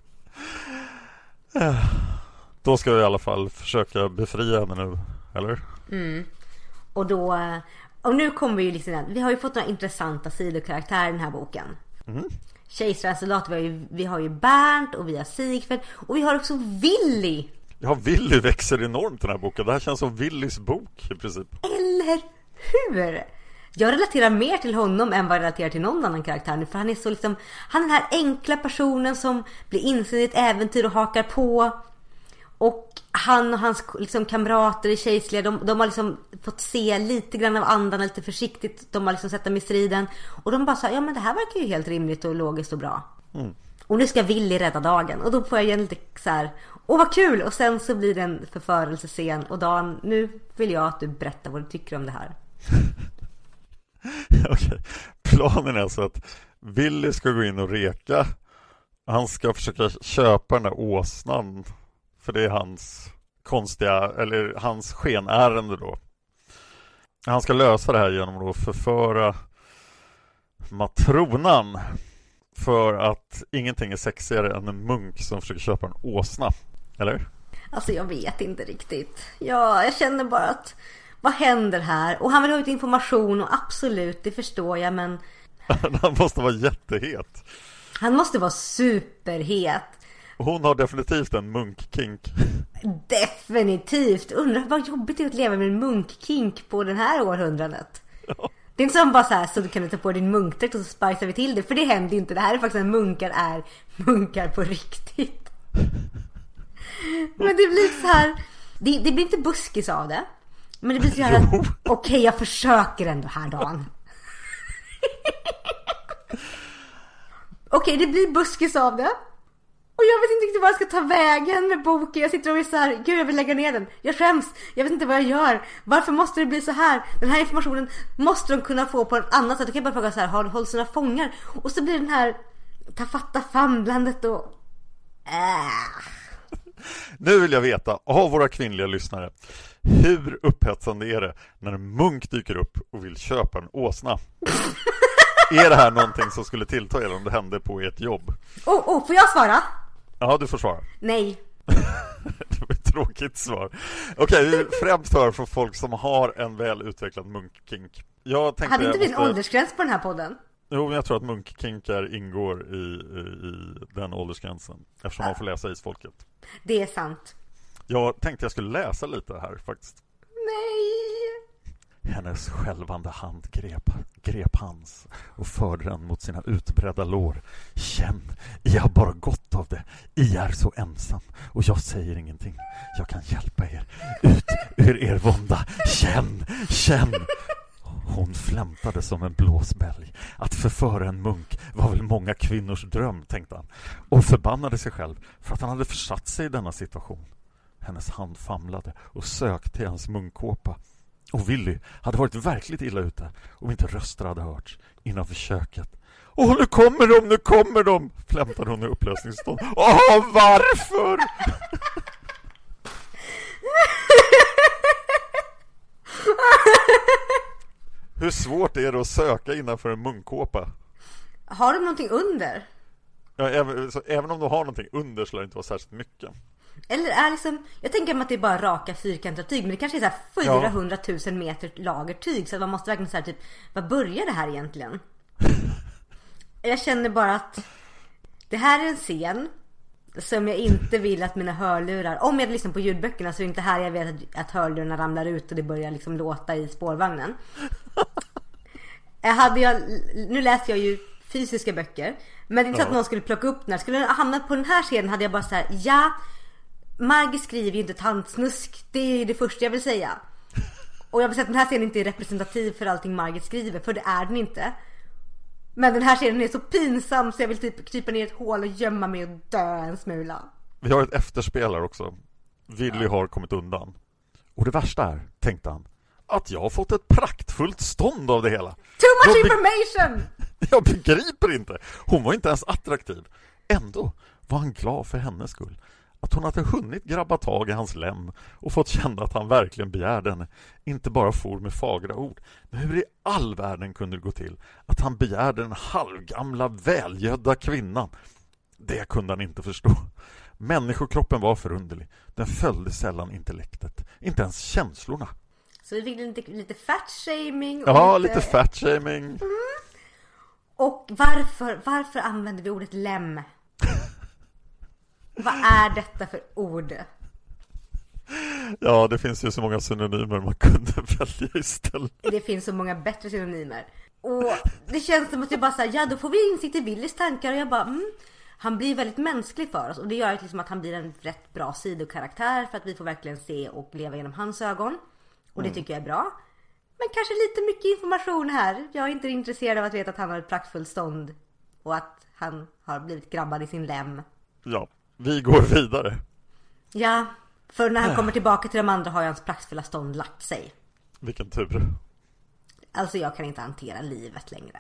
Ja. Då ska vi i alla fall försöka befria henne nu, eller? Mm. Och då... Och nu kommer vi ju liksom, vi har ju fått några intressanta sidokaraktärer i den här boken. Mm. Kejsarens soldat, vi har ju, vi har ju Bernt och vi har Sigfrid och vi har också Willy. Ja, Willy växer enormt i den här boken. Det här känns som Willys bok i princip. Eller hur? Jag relaterar mer till honom än vad jag relaterar till någon annan karaktär nu, för han är så liksom, han är den här enkla personen som blir insedd i ett äventyr och hakar på. Och han och hans liksom kamrater i kejsliga, de, de har liksom fått se lite grann av andan, lite försiktigt. De har liksom sett dem i striden. Och de bara sa, ja men det här verkar ju helt rimligt och logiskt och bra. Mm. Och nu ska Willy rädda dagen. Och då får jag igen lite så här, åh vad kul! Och sen så blir det en förförelsescen. Och Dan, nu vill jag att du berättar vad du tycker om det här. Okej, planen är alltså att Willy ska gå in och reka. Han ska försöka köpa den där åsnan. För det är hans konstiga, eller hans skenärende då. Han ska lösa det här genom att förföra matronan. För att ingenting är sexigare än en munk som försöker köpa en åsna. Eller? Alltså jag vet inte riktigt. Ja, jag känner bara att vad händer här? Och han vill ha ut information och absolut, det förstår jag, men... Han måste vara jättehet. Han måste vara superhet. Hon har definitivt en munkkink. Definitivt. Undrar vad jobbigt det är att leva med en munkkink på den här århundradet. Ja. Det är inte som bara så här, så du kan ta på din munkdräkt och så spicar vi till det. För det händer inte. Det här är faktiskt en munkar är munkar på riktigt. Men det blir så här, det, det blir inte buskis av det. Men det blir så här att, okej, okay, jag försöker ändå här dagen. Okej, okay, det blir buskis av det. Och jag vet inte riktigt vad jag ska ta vägen med boken. Jag sitter och är så här, gud jag vill lägga ner den. Jag skäms, jag vet inte vad jag gör. Varför måste det bli så här? Den här informationen måste de kunna få på en annan sätt. Jag kan bara fråga så här, har de hållit sina fångar? Och så blir den här tafatta famlandet och... Äh. Nu vill jag veta, av våra kvinnliga lyssnare, hur upphetsande är det när en munk dyker upp och vill köpa en åsna? Är det här någonting som skulle tillta er om det hände på ert jobb? Oh, oh, får jag svara? Ja, du får svara. Nej. Det var ett tråkigt svar. Okej, vi vill främst höra från folk som har en väl utvecklad munkkink. Jag tänkte hade inte vi en måste... åldersgräns på den här podden? Jo, men jag tror att munkkinkar ingår i, i, i den åldersgränsen. Eftersom ja. man får läsa Isfolket. Det är sant. Jag tänkte jag skulle läsa lite här faktiskt. Nej. Hennes skälvande hand grep, grep hans och förde den mot sina utbredda lår. Känn, jag har bara gott av det. I är så ensam och jag säger ingenting. Jag kan hjälpa er ut ur er vånda. Känn, känn. Hon flämtade som en blåsbälg. Att förföra en munk var väl många kvinnors dröm, tänkte han. Och förbannade sig själv för att han hade försatt sig i denna situation. Hennes hand famlade och sökte i hans munkkåpa. Och Willy hade varit verkligt illa ute om inte röster hade hörts innanför köket. Åh, nu kommer de, nu kommer de, flämtade hon i upplösningsstånd. Åh, varför? Hur svårt är det att söka innanför en munkkåpa? Har du någonting under? Ja, även, så, även om du har någonting under så lär det inte vara särskilt mycket. Eller är liksom, jag tänker mig att det är bara raka fyrkantiga tyg, men det kanske är så här fyrahundratusen meter lager tyg, så man måste verkligen så här typ, vad börjar det här egentligen? Jag känner bara att det här är en scen som jag inte vill att mina hörlurar, om jag lyssnar på ljudböckerna, så är det inte här jag vet att, att hörlurarna ramlar ut och det börjar liksom låta i spårvagnen. Jag hade jag, nu läser jag ju fysiska böcker, men det är inte så att någon skulle plocka upp den här. Skulle jag hamna på den här scenen hade jag bara så här: ja, Margit skriver ju inte tantsnusk. Det är det första jag vill säga. Och jag vill säga att den här scenen inte är representativ för allting Margit skriver, för det är den inte. Men den här scenen är så pinsam så jag vill typ krypa ner i ett hål och gömma mig och dö en smula. Vi har ett efterspelare också. Willy har kommit undan. Och det värsta är, tänkte han, att jag har fått ett praktfullt stånd av det hela. Too much jag information! Be- jag begriper inte. Hon var inte ens attraktiv. Ändå var han glad för hennes skull. Att hon hade hunnit grabba tag i hans lem och fått känna att han verkligen begärde henne. Inte bara for med fagra ord. Men hur i all världen kunde det gå till att han begärde den halvgamla välgödda kvinnan? Det kunde han inte förstå. Människokroppen var förunderlig. Den följde sällan intellektet. Inte ens känslorna. Så vi fick lite, lite fat-shaming. Ja, lite, lite fat-shaming. Mm. Och varför, varför använder vi ordet lem? Vad är detta för ord? Ja, det finns ju så många synonymer man kunde välja istället. Det finns så många bättre synonymer. Och det känns som att jag bara säger, ja då får vi insikt i Willys tankar. Och jag bara, mm, han blir väldigt mänsklig för oss. Och det gör liksom att han blir en rätt bra sidokaraktär, för att vi får verkligen se och leva genom hans ögon. Och det mm. tycker jag är bra. Men kanske lite mycket information här. Jag är inte intresserad av att veta att han har ett praktfullt stånd. Och att han har blivit grabbad i sin lem. Ja, vi går vidare. Ja, för när han kommer tillbaka till de andra har ju hans praktfulla stånd lagt sig. Vilken tur. Alltså jag kan inte hantera livet längre.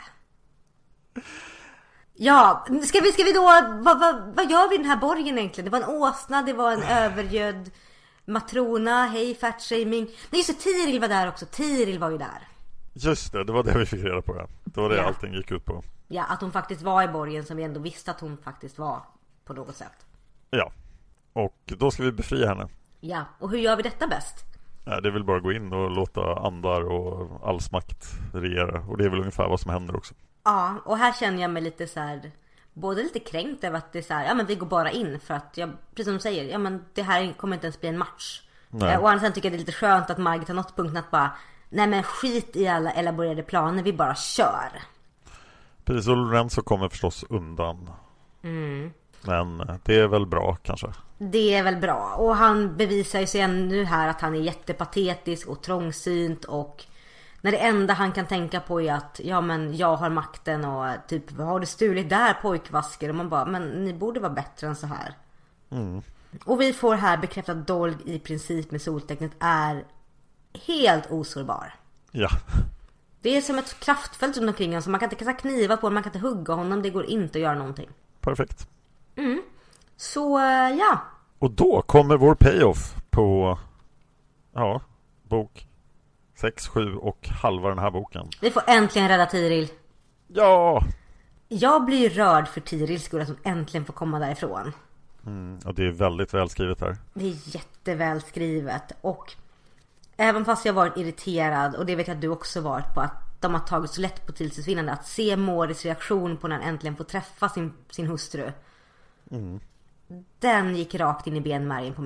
Ja, ska vi, ska vi då, vad, vad, vad gör vi i den här borgen egentligen? Det var en åsna, det var en övergödd matrona, hej, fatshaming. Nej, just det, Tiril var där också, Tiril var ju där. Just det, det var det vi fick reda på. Ja. Det var det ja. allting gick ut på. Ja, att hon faktiskt var i borgen, som vi ändå visste att hon faktiskt var på något sätt. Ja, och då ska vi befria henne. Ja, och hur gör vi detta bäst? Ja, det är väl bara gå in och låta andar och allsmakt regera. Och det är väl ungefär vad som händer också. Ja, och här känner jag mig lite så här, både lite kränkt över att det är så här, ja men vi går bara in för att jag, precis som du säger, ja men det här kommer inte ens bli en match. Nej. Och sen tycker jag det är lite skönt att Margit har nått punkten att bara, nej men skit i alla elaborerade planer, vi bara kör. Precis, och Lorenzo kommer förstås undan. Mm. Men det är väl bra kanske. Det är väl bra. Och han bevisar ju sig ännu här att han är jättepatetisk och trångsynt. Och när det enda han kan tänka på är att ja men jag har makten och typ vad har du stulit där pojkvasker? Och man bara, men ni borde vara bättre än så här. Mm. Och vi får här bekräftat att Dolg i princip med soltecknet är helt osårbar. Ja. Det är som ett kraftfält runt omkring honom. Så man kan inte kasta kniva på honom, man kan inte hugga honom. Det går inte att göra någonting. Perfekt. Mm. Så ja. Och då kommer vår payoff på ja, bok sex, sju och halva den här boken. Vi får äntligen rädda Tiril. Ja. Jag blir rörd för Tirils skull, att hon äntligen får komma därifrån. Mm, och det är väldigt välskrivet här. Det är jättevälskrivet. Och även fast jag varit irriterad, och det vet jag att du också varit på, att de har tagit så lätt på Tirils försvinnande, att se Moris reaktion på när han äntligen får träffa sin, sin hustru. Mm. Den gick rakt in i benmärgen på mig.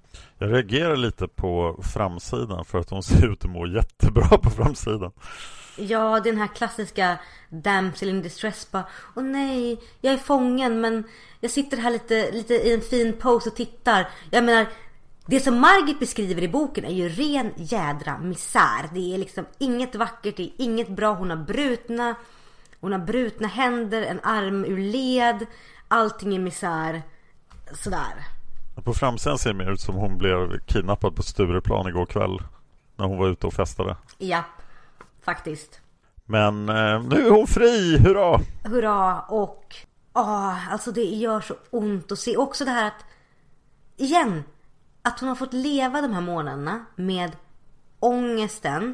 Jag reagerar lite på framsidan för att hon ser ut att må jättebra på framsidan. Ja, den här klassiska damsel in distress. Bara, åh nej, jag är fången men jag sitter här lite, lite i en fin pose och tittar. Jag menar, det som Margit beskriver i boken är ju ren jädra misär. Det är liksom inget vackert, det är inget bra. Hon har brutna, hon har brutna händer, en arm ur led. Allting är misär. Sådär. På framsidan ser det mer ut som hon blev kidnappad på Stureplan igår kväll när hon var ute och festade. Ja, faktiskt. Men eh, nu är hon fri, hurra! Hurra, och åh, alltså det gör så ont att se. Också det här att, igen, att hon har fått leva de här månaderna med ångesten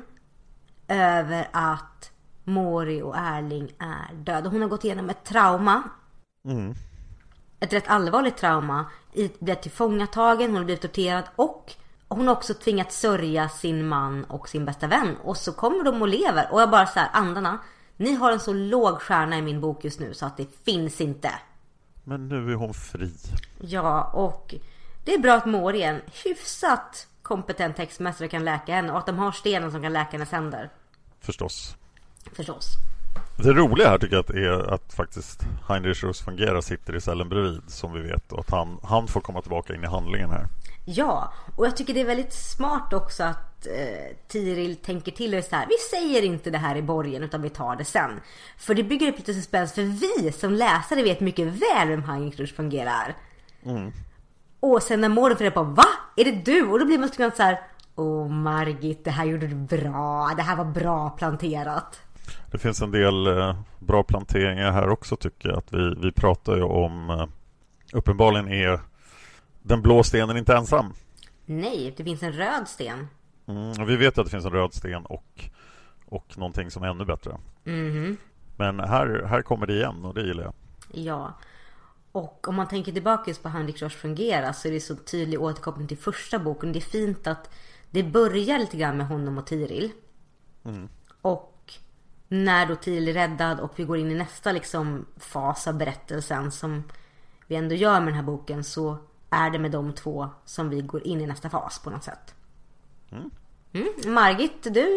över att Mori och Erling är döda. Hon har gått igenom ett trauma. Mm. Ett rätt allvarligt trauma. Blivit tillfångatagen, hon har blivit torterad och hon har också tvingats sörja sin man och sin bästa vän. Och så kommer de och lever. Och jag bara så här, andarna, ni har en så låg stjärna i min bok just nu så att det finns inte. Men nu är hon fri. Ja, och det är bra att Mori är en hyfsat kompetent textmästare kan läka henne. Och att de har stenen som kan läka hennes händer. Förstås. Förstås. Det roliga här tycker jag att är att faktiskt Heinrich Rosfangera sitter i cellen bredvid, som vi vet, och att han, han får komma tillbaka in i handlingen här. Ja, och jag tycker det är väldigt smart också att eh, Tiril tänker till och så här, vi säger inte det här i borgen utan vi tar det sen. För det bygger upp lite suspens, för vi som läsare vet mycket väl vem Heinrich Rosfangera är. Mm. Och sen när Morden får på, va? Är det du? Och då blir man så här, åh Margit, det här gjorde du bra. Det här var bra planterat. Det finns en del eh, bra planteringar här också tycker jag. Att vi, vi pratar ju om, eh, uppenbarligen är den blå stenen inte ensam. Nej, det finns en röd sten. Mm, vi vet att det finns en röd sten och, och någonting som är ännu bättre. Mm. Men här, här kommer det igen och det gillar jag. Ja, och om man tänker tillbaka just på Heinrich Rosfangera så är det så tydlig återkoppling till första boken. Det är fint att det börjar lite grann med honom och Tiril. Mm. Och när då Tiril är räddad och vi går in i nästa liksom fas av berättelsen som vi ändå gör med den här boken, så är det med de två som vi går in i nästa fas på något sätt. Mm. Mm. Margit, du,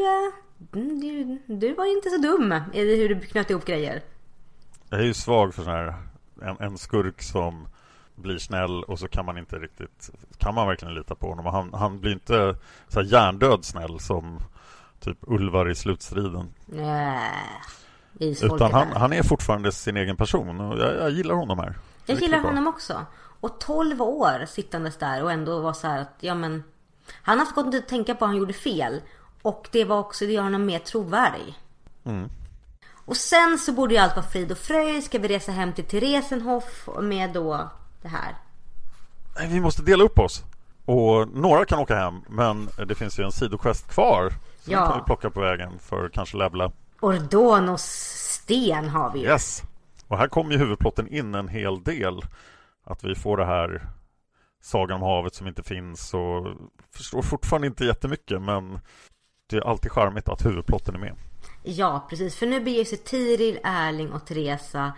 du, du var inte så dum i hur du knöt ihop grejer. Jag är ju svag för sån här en, en skurk som blir snäll och så kan man inte riktigt, kan man verkligen lita på honom. Han, han blir inte så här hjärndöd snäll som typ Ulvar i slutstriden. Nej. Utan han, han är fortfarande sin egen person och jag, jag gillar honom här. Jag gillar honom också. Och tolv år sittandes där och ändå var så här att ja men han har haft gått att tänka på att han gjorde fel. Och det var också det gör honom mer trovärdig. Mm. Och sen så borde ju allt vara frid och fröjd. Ska vi resa hem till Theresenhof med då det här? Nej, vi måste dela upp oss. Och några kan åka hem, men det finns ju en sidoquest kvar. Så ja. Den kan vi plocka på vägen för kanske levla. Ordonos sten har vi ju. Yes. Och här kommer ju huvudplotten in en hel del. Att vi får det här sagan om havet som inte finns. Och förstår fortfarande inte jättemycket, men det är alltid charmigt att huvudplotten är med. Ja, precis. För nu beger sig Tiril, Erling och Teresa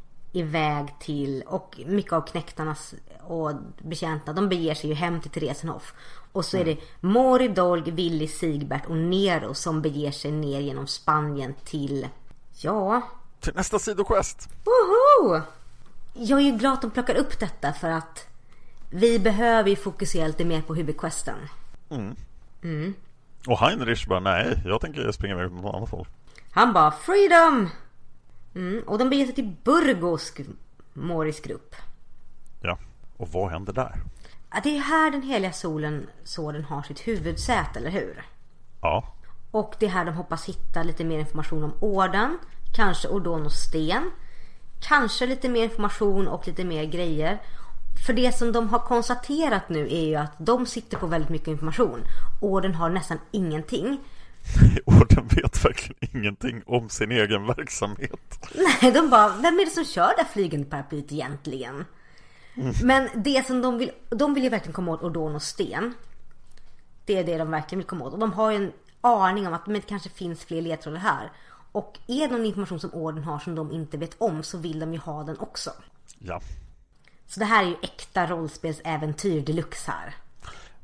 iväg till, och mycket av knäktarnas och betjänta, de beger sig ju hem till Theresenhof. Och så mm. är det Mori, Dolg, Willy, Sigbert och Nero som beger sig ner genom Spanien till, ja, till nästa sidoquest. Woho! Jag är ju glad att de plockar upp detta för att vi behöver ju fokusera lite mer på huvudquesten. Mm. Mm. Och Heinrich bara, nej, jag tänker springa iväg på något annat håll. Han bara, freedom! Mm. Och de beger sig till Burgos, Moris grupp. Ja, och vad händer där? Ja, det är här den heliga solen så den har sitt huvudsäte, eller hur? Ja. Och det är här de hoppas hitta lite mer information om orden. Kanske Ordon och sten. Kanske lite mer information och lite mer grejer. För det som de har konstaterat nu är ju att de sitter på väldigt mycket information. Orden har nästan ingenting. Orden vet verkligen ingenting om sin egen verksamhet. Nej, de bara, vem är det som kör det flygande paraplyt egentligen? Mm. Men det som de vill, de vill ju verkligen komma åt Ordon och sten. Det är det de verkligen vill komma åt. Och de har ju en aning om att det kanske finns fler ledtrådar här. Och är det någon information som orden har som de inte vet om, så vill de ju ha den också. Ja. Så det här är ju äkta rollspelsäventyr deluxe här.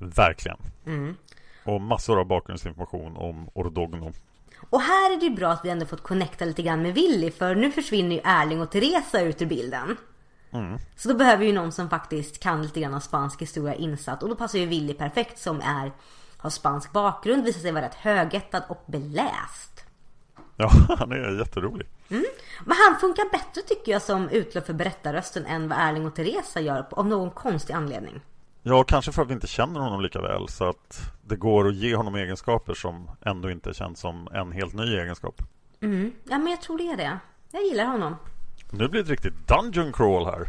Verkligen. Mm. Och massor av bakgrundsinformation om Ordogno. Och här är det ju bra att vi ändå fått connecta lite grann med Willy. För nu försvinner ju Erling och Teresa ut ur bilden. Mm. Så då behöver ju någon som faktiskt kan lite grann av spansk historia insatt. Och då passar ju Willy perfekt, som är, har spansk bakgrund, visar sig vara rätt högättad och beläst. Ja, han är jätterolig. Mm. Men han funkar bättre tycker jag som utlöp för berättarrösten än vad Erling och Teresa gör, av någon konstig anledning. Ja, kanske för att vi inte känner honom lika väl, så att det går att ge honom egenskaper som ändå inte känns som en helt ny egenskap. Mm. Ja, men jag tror det är det. Jag gillar honom. Nu blir det ett riktigt dungeon crawl här.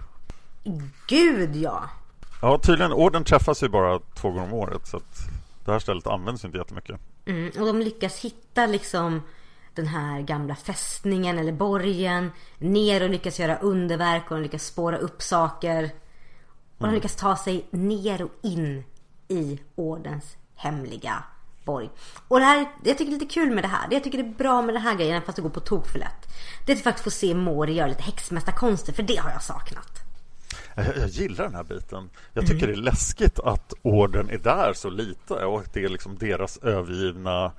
Gud, ja. Ja, tydligen, orden träffas ju bara två gånger om året, så att det här stället används inte jättemycket. Mm. Och de lyckas hitta liksom den här gamla fästningen eller borgen ner och lyckas göra underverk, och de lyckas spåra upp saker. Och de lyckas ta sig ner och in i ordens hemliga borg. Och det här, jag tycker det är lite kul med det här. Jag tycker det är bra med den här grejen, fast det går på tok för lätt. Det är att faktiskt få se Mori göra lite häxmästarkonster, för det har jag saknat. Jag, jag gillar den här biten. Jag tycker mm. det är läskigt att orden är där så lite, och att det är liksom deras övergivna...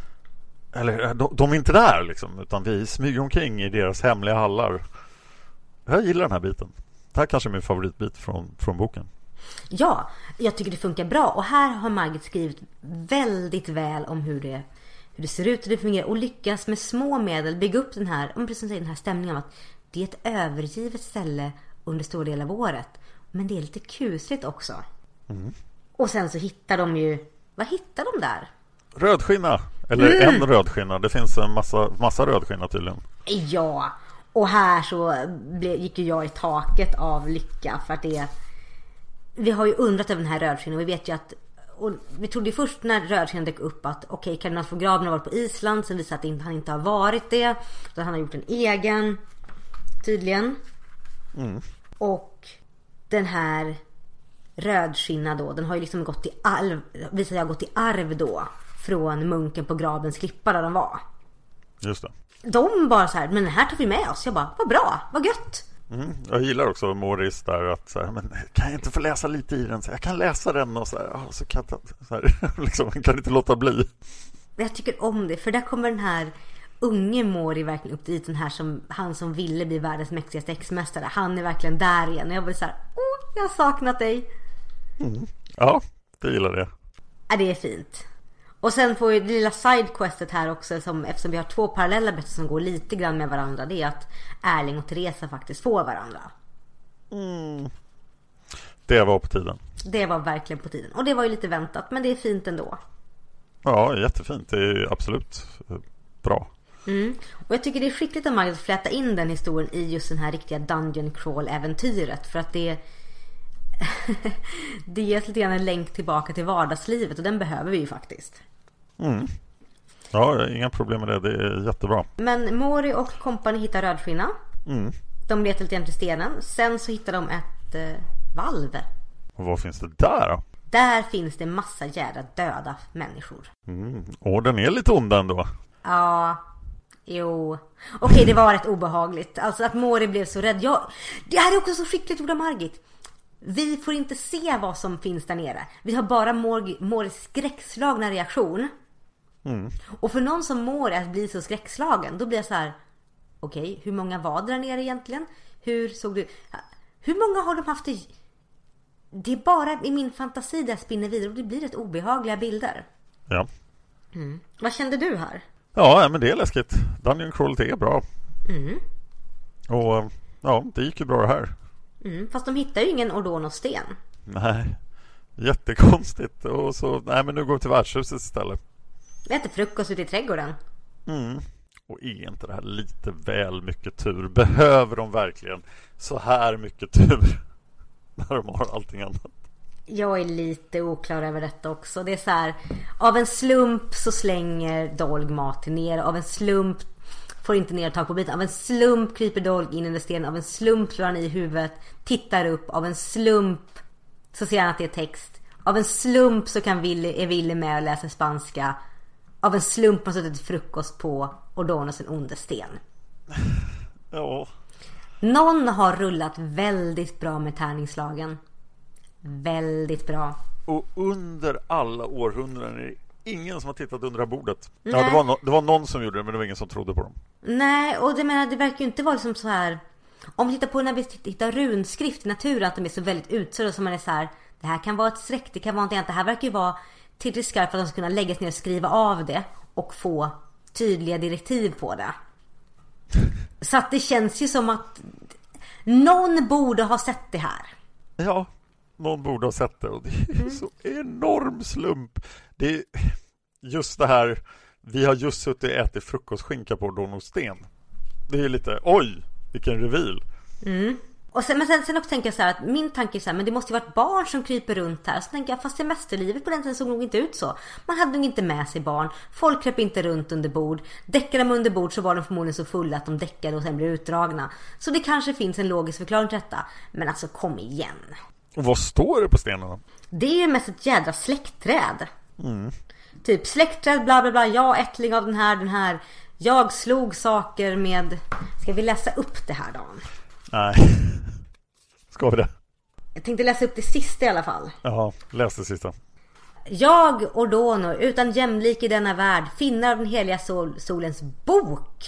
Eller de, de är inte där liksom, utan vi smyger omkring i deras hemliga hallar. Jag gillar den här biten. Det här kanske är min favoritbit från, från boken. Ja, jag tycker det funkar bra. Och här har Margit skrivit väldigt väl om hur det, hur det ser ut och det fungerar. Och lyckas med små medel bygga upp den här, om precis den här stämningen av att det är ett övergivet ställe under stor del av året. Men det är lite kusligt också. Mm. Och sen så hittar de ju, vad hittar de där? Rödskinna, eller mm. en rödskinna. Det finns en massa, massa rödskinna tydligen. Ja, och här så gick ju jag i taket av lycka, för att det, vi har ju undrat över den här rödskinnan, och vi vet ju att, och vi trodde ju först när rödskinnan dök upp att okej, okay, Kardinal von Graben har varit på Island, sen visade att han inte har varit det, utan han har gjort en egen tydligen. Mm. Och den här rödskinna då, den har ju liksom gått i arv, visar jag gått i arv då från munken på Grabens klippa där de var. Just det. De bara så här, men den här tar vi med oss. Jag bara, vad bra, vad gött. Mm, jag gillar också Morris där att så här, men kan jag inte få läsa lite i den? Så jag kan läsa den och så här, oh, så kan jag så här, liksom, kan inte låta bli. Jag tycker om det, för där kommer den här unge Mori verkligen upp dit, den här som, han som ville bli världens mäktigaste häxmästare. Han är verkligen där igen, och jag blir så här, åh, jag har saknat dig. Mm. Ja, det gillar det. Ja, det är fint. Och sen får ju det lilla sidequestet här också, som, eftersom vi har två parallella berättelser som går lite grann med varandra, det är att Erling och Teresa faktiskt får varandra. Mm. Det var på tiden. Det var verkligen på tiden. Och det var ju lite väntat, men det är fint ändå. Ja, jättefint. Det är absolut bra. Mm. Och jag tycker det är skickligt att man fläta in den historien i just den här riktiga dungeon crawl-äventyret, för att det det ger lite grann en länk tillbaka till vardagslivet, och den behöver vi ju faktiskt. Mm. Ja, inga problem med det. Det är jättebra. Men Mori och kompani hittar rödskinna. Mm. De letar lite grann till stenen. Sen så hittar de ett eh, valv. Och vad finns det där då? Där finns det massa jävla döda människor. Mm. Och den är lite onda ändå. Ja, jo. Okej, okay, det var rätt obehagligt. Alltså att Mori blev så rädd. Jag, det här är också så skickligt gjort av Margit. Vi får inte se vad som finns där nere. Vi har bara Moris skräckslagna reaktion. Mm. Och för någon som Mori att bli så skräckslagen, då blir jag så här: okej, okay, hur många var där nere egentligen? Hur såg du? Hur många har de haft i? Det är bara i min fantasi där jag spinner vidare, och det blir rätt obehagliga bilder. Ja. Mm. Vad kände du här? Ja, men det är läskigt. Dungeon Crawl är bra. Mm. Och ja, det gick ju bra det här. Mm, fast de hittar ju ingen Ordogno-sten. Nej, jättekonstigt. Och så, nej men nu går vi till värdshuset istället. Vi äter frukost ute i trädgården. Mm. Och är inte det här lite väl mycket tur? Behöver de verkligen så här mycket tur när de har allting annat? Jag är lite oklar över detta också. Det är så här, av en slump så slänger Dolg mat ner. Av en slump får inte ner tag på biten. Av en slump kryper Dolg in i stenen. Av en slump slår han i huvudet. Tittar upp. Av en slump så ser han att det är text. Av en slump så kan Willy, är Willy med och läser spanska. Av en slump har suttit frukost på Ordognos en onde sten. Ja. Någon har rullat väldigt bra med tärningslagen. väldigt bra. Och under alla århundraden är det ingen som har tittat under bordet. Nej. Ja, det var, no- det var någon som gjorde det, men det var ingen som trodde på dem. Nej, och det, menar, det verkar ju inte vara liksom så här. Om vi tittar på när vi hittar runskrift i naturen, att de är så väldigt utsöda, som man är så här, det här kan vara ett streck, det kan vara något annat. Det här verkar ju vara tillräckligt skarpt för att de ska kunna läggas ner och skriva av det och få tydliga direktiv på det. Så att det känns ju som att någon borde ha sett det här. Ja, någon borde ha sett det, och det är mm. så enorm slump. Det är just det här, vi har just suttit och ätit frukostskinka på Dorn och Sten. Det är lite, oj, vilken reveal. Mm. Och sen, men sen, sen också tänker jag så här, att min tanke är så här, men det måste ju vara ett barn som kryper runt här. Så tänker jag, fast semesterlivet på den tiden såg nog inte ut så. Man hade nog inte med sig barn. Folk kröp inte runt under bord. Däckade de under bord så var de förmodligen så fulla att de däckade och sen blev utdragna. Så det kanske finns en logisk förklaring till detta. Men alltså, kom igen. Och vad står det på stenarna? Det är ju mest ett jädra släktträd. Mm. Typ släktträd, bla bla bla. Jag ättling av den här, den här. Jag slog saker med... Ska vi läsa upp det här då? Nej. Ska vi det? Jag tänkte läsa upp det sista i alla fall. Ja, läs det sista. Jag, Ordono, utan jämlik i denna värld, finnar av den heliga sol, solens bok,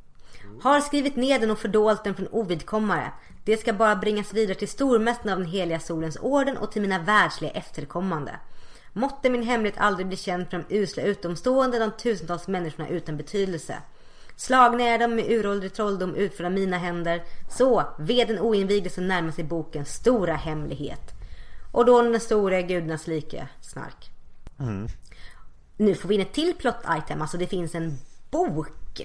har skrivit ner den och fördolt den från ovidkommare. Det ska bara bringas vidare till stormästaren av den heliga solens orden och till mina världsliga efterkommande. Måtte min hemlighet aldrig bli känd för de usla utomstående, de tusentals människorna utan betydelse. Slagna är de med uråldrig trolldom utför mina händer. Så, ved den oinvigde som närmar sig bokens stora hemlighet. Och då den stora är gudarnas like snark. Mm. Nu får vi in ett till plot item. Alltså det finns en bok.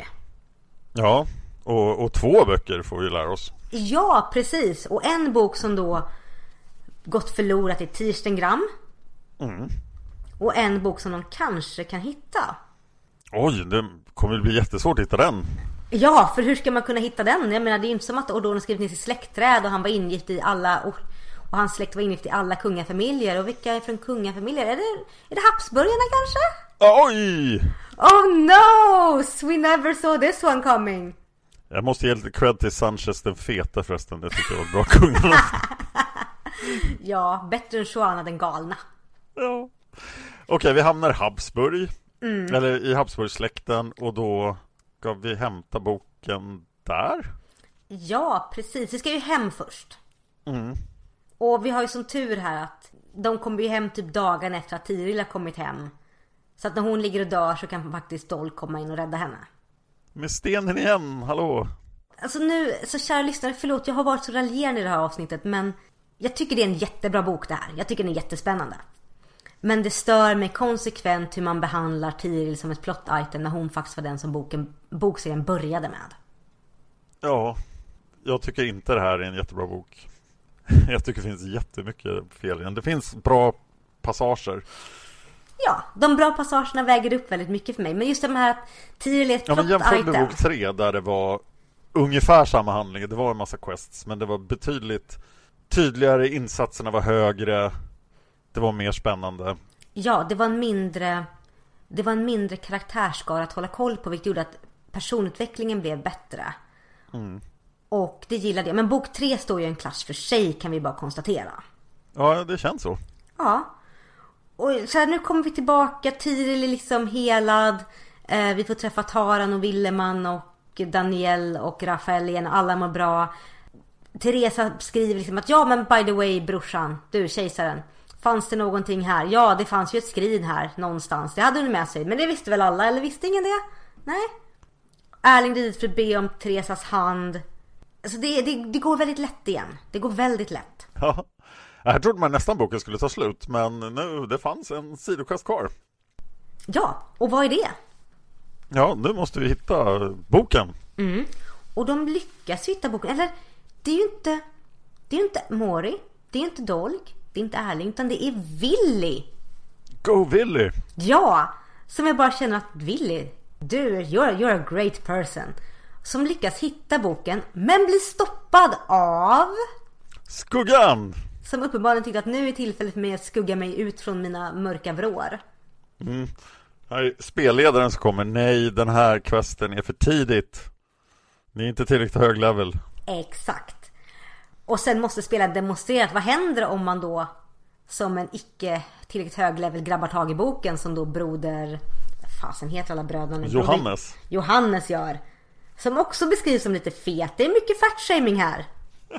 Ja, och, och två böcker får vi lära oss. Ja, precis. Och en bok som då gått förlorat i Tirstengram. Mm. Och en bok som de kanske kan hitta. Oj, det kommer bli jättesvårt att hitta den. Ja, för hur ska man kunna hitta den? Jag menar, det är inte som att Ordon skrivit ner sitt släktträd och han var ingift i alla... Och, och hans släkt var ingift i alla kungafamiljer. Och vilka är från kungafamiljer? Är det, är det Habsburgarna kanske? Oj! Oh no! We never saw this one coming. Jag måste ge lite cred till Sanchez den feta förresten. Det tycker jag var bra kungarna. Ja, bättre än Joanna den galna. Ja. Okej, vi hamnar i Habsburg. Mm. Eller i Habsburgsläkten. Och då ska vi hämta boken där. Ja, precis. Vi ska ju hem först. Mm. Och vi har ju som tur här att de kommer ju hem typ dagen efter att Tiril har kommit hem. Så att när hon ligger och dör så kan faktiskt Doll komma in och rädda henne. Med stenen igen, hallå. Alltså nu, så kära lyssnare, förlåt, jag har varit så raljerande i det här avsnittet. Men jag tycker det är en jättebra bok det här. Jag tycker den är jättespännande. Men det stör mig konsekvent hur man behandlar Tiril som ett plot item när hon faktiskt var den som boken, bokserien började med. Ja, jag tycker inte det här är en jättebra bok. Jag tycker det finns jättemycket fel i den. Det finns bra passager. Ja, de bra passagerna väger upp väldigt mycket för mig. Men just det här att Tiril är ett plot item. Ja, men jämför med bok tre där det var ungefär samma handling. Det var en massa quests, men det var betydligt tydligare, insatserna var högre. Det var mer spännande. Ja, det var en mindre det var en mindre karaktärsskara att hålla koll på, vilket gjorde att personutvecklingen blev bättre. Mm. Och det gillade jag. Men bok tre står ju en klass för sig, kan vi bara konstatera. Ja, det känns så. Ja. Och så här, nu kommer vi tillbaka. Tiril är liksom helad. Eh, vi får träffa Taran och Villeman och Daniel och Rafael igen. Alla mår bra. Teresa skriver liksom att ja, men by the way, brorsan, du, kejsaren, fanns det någonting här? Ja, det fanns ju ett skrin här någonstans. Det hade hon med sig. Men det visste väl alla, eller visste ingen det? Nej. Erling dit för att be om Teresas hand. Alltså det, det, det går väldigt lätt igen. Det går väldigt lätt. Ja. Jag trodde man nästan boken skulle ta slut. Men nu, det fanns en sidokast kvar. Ja, och vad är det? Ja, nu måste vi hitta boken. Mm. Och de lyckas hitta boken. Eller, det är ju inte Det är ju inte Mori. Det är inte Dolg. Det är inte Erling, utan det är Willy. Go Willy. Ja, som jag bara känner att Willy, du, you're, you're a great person. Som lyckas hitta boken, men blir stoppad av Skuggan. Som uppenbarligen tyckte att nu är tillfället för mig att skugga mig ut från mina mörka vrår. Mm. Här är spelledaren som kommer. Nej, den här questen är för tidigt. Ni är inte tillräckligt hög level. Exakt. Och sen måste spelaren demonstrera att vad händer om man då som en icke tillräckligt hög level grabbar tag i boken, som då broder, fasen heter alla bröderna, Johannes broder, Johannes gör, som också beskrivs som lite fet. Det är mycket fatshaming här.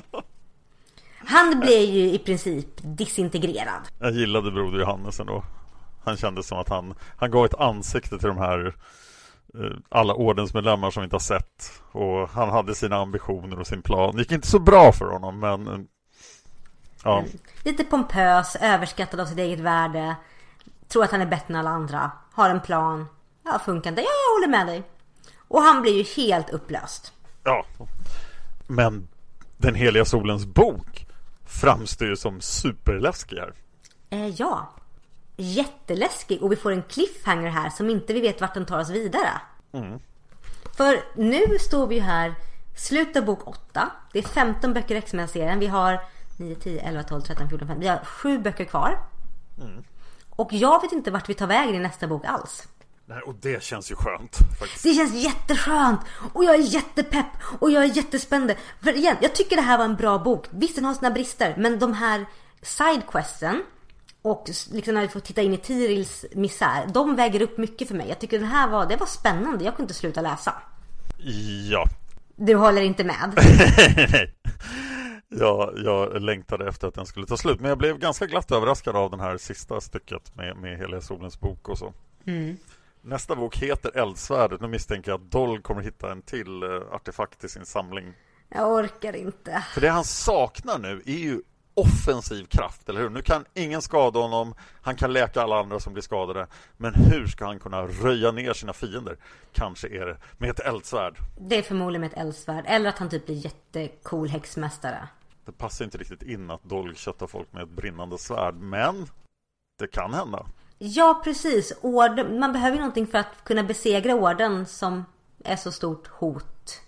Han blev ju i princip disintegrerad. Jag gillade broder Johannes ändå. Han kändes som att han, han gav ett ansikte till de här alla ordensmedlemmar som vi inte har sett. Och han hade sina ambitioner och sin plan. Det gick inte så bra för honom, men ja. Lite pompös, överskattad av sitt eget värde. Tror att han är bättre än alla andra. Har en plan. Ja, funkar inte. Ja, jag håller med dig. Och han blir ju helt upplöst. Ja. Men Den heliga solens bok framstår ju som superläskig här. Eh, ja. Jätteläskig. Och vi får en cliffhanger här som inte vi vet vart den tar oss vidare. Mm. För nu står vi ju här, slutet av bok åtta. Det är femton böcker i X-Men-serien. Vi har nio, tio, elva, tolv, tretton, fjorton, femton. Vi har sju böcker kvar. Mm. Och jag vet inte vart vi tar vägen i nästa bok alls. Nej, och det känns ju skönt faktiskt. Det känns jätteskönt. Och jag är jättepepp. Och jag är jättespänd. För igen, jag tycker det här var en bra bok. Visst, den har sina brister. Men de här sidequesten och liksom när vi får titta in i Tirils misär, de väger upp mycket för mig. Jag tycker den här var, det var spännande. Jag kunde inte sluta läsa. Ja. Du håller inte med? Nej. Ja, jag längtade efter att den skulle ta slut. Men jag blev ganska glatt överraskad av den här sista stycket med, med Heliga solens bok och så. Mm. Nästa bok heter Eldsvärdet. Nu misstänker jag att Dolg kommer hitta en till uh, artefakt i sin samling. Jag orkar inte. För det han saknar nu är ju offensiv kraft, eller hur? Nu kan ingen skada honom. Han kan läka alla andra som blir skadade. Men hur ska han kunna röja ner sina fiender? Kanske är det med ett eldsvärd. Det är förmodligen med ett eldsvärd. Eller att han typ blir jättecool häxmästare. Det passar inte riktigt in att Dolg köttar folk med ett brinnande svärd. Men det kan hända. Ja, precis. Orden, man behöver ju någonting för att kunna besegra orden som är så stort hot.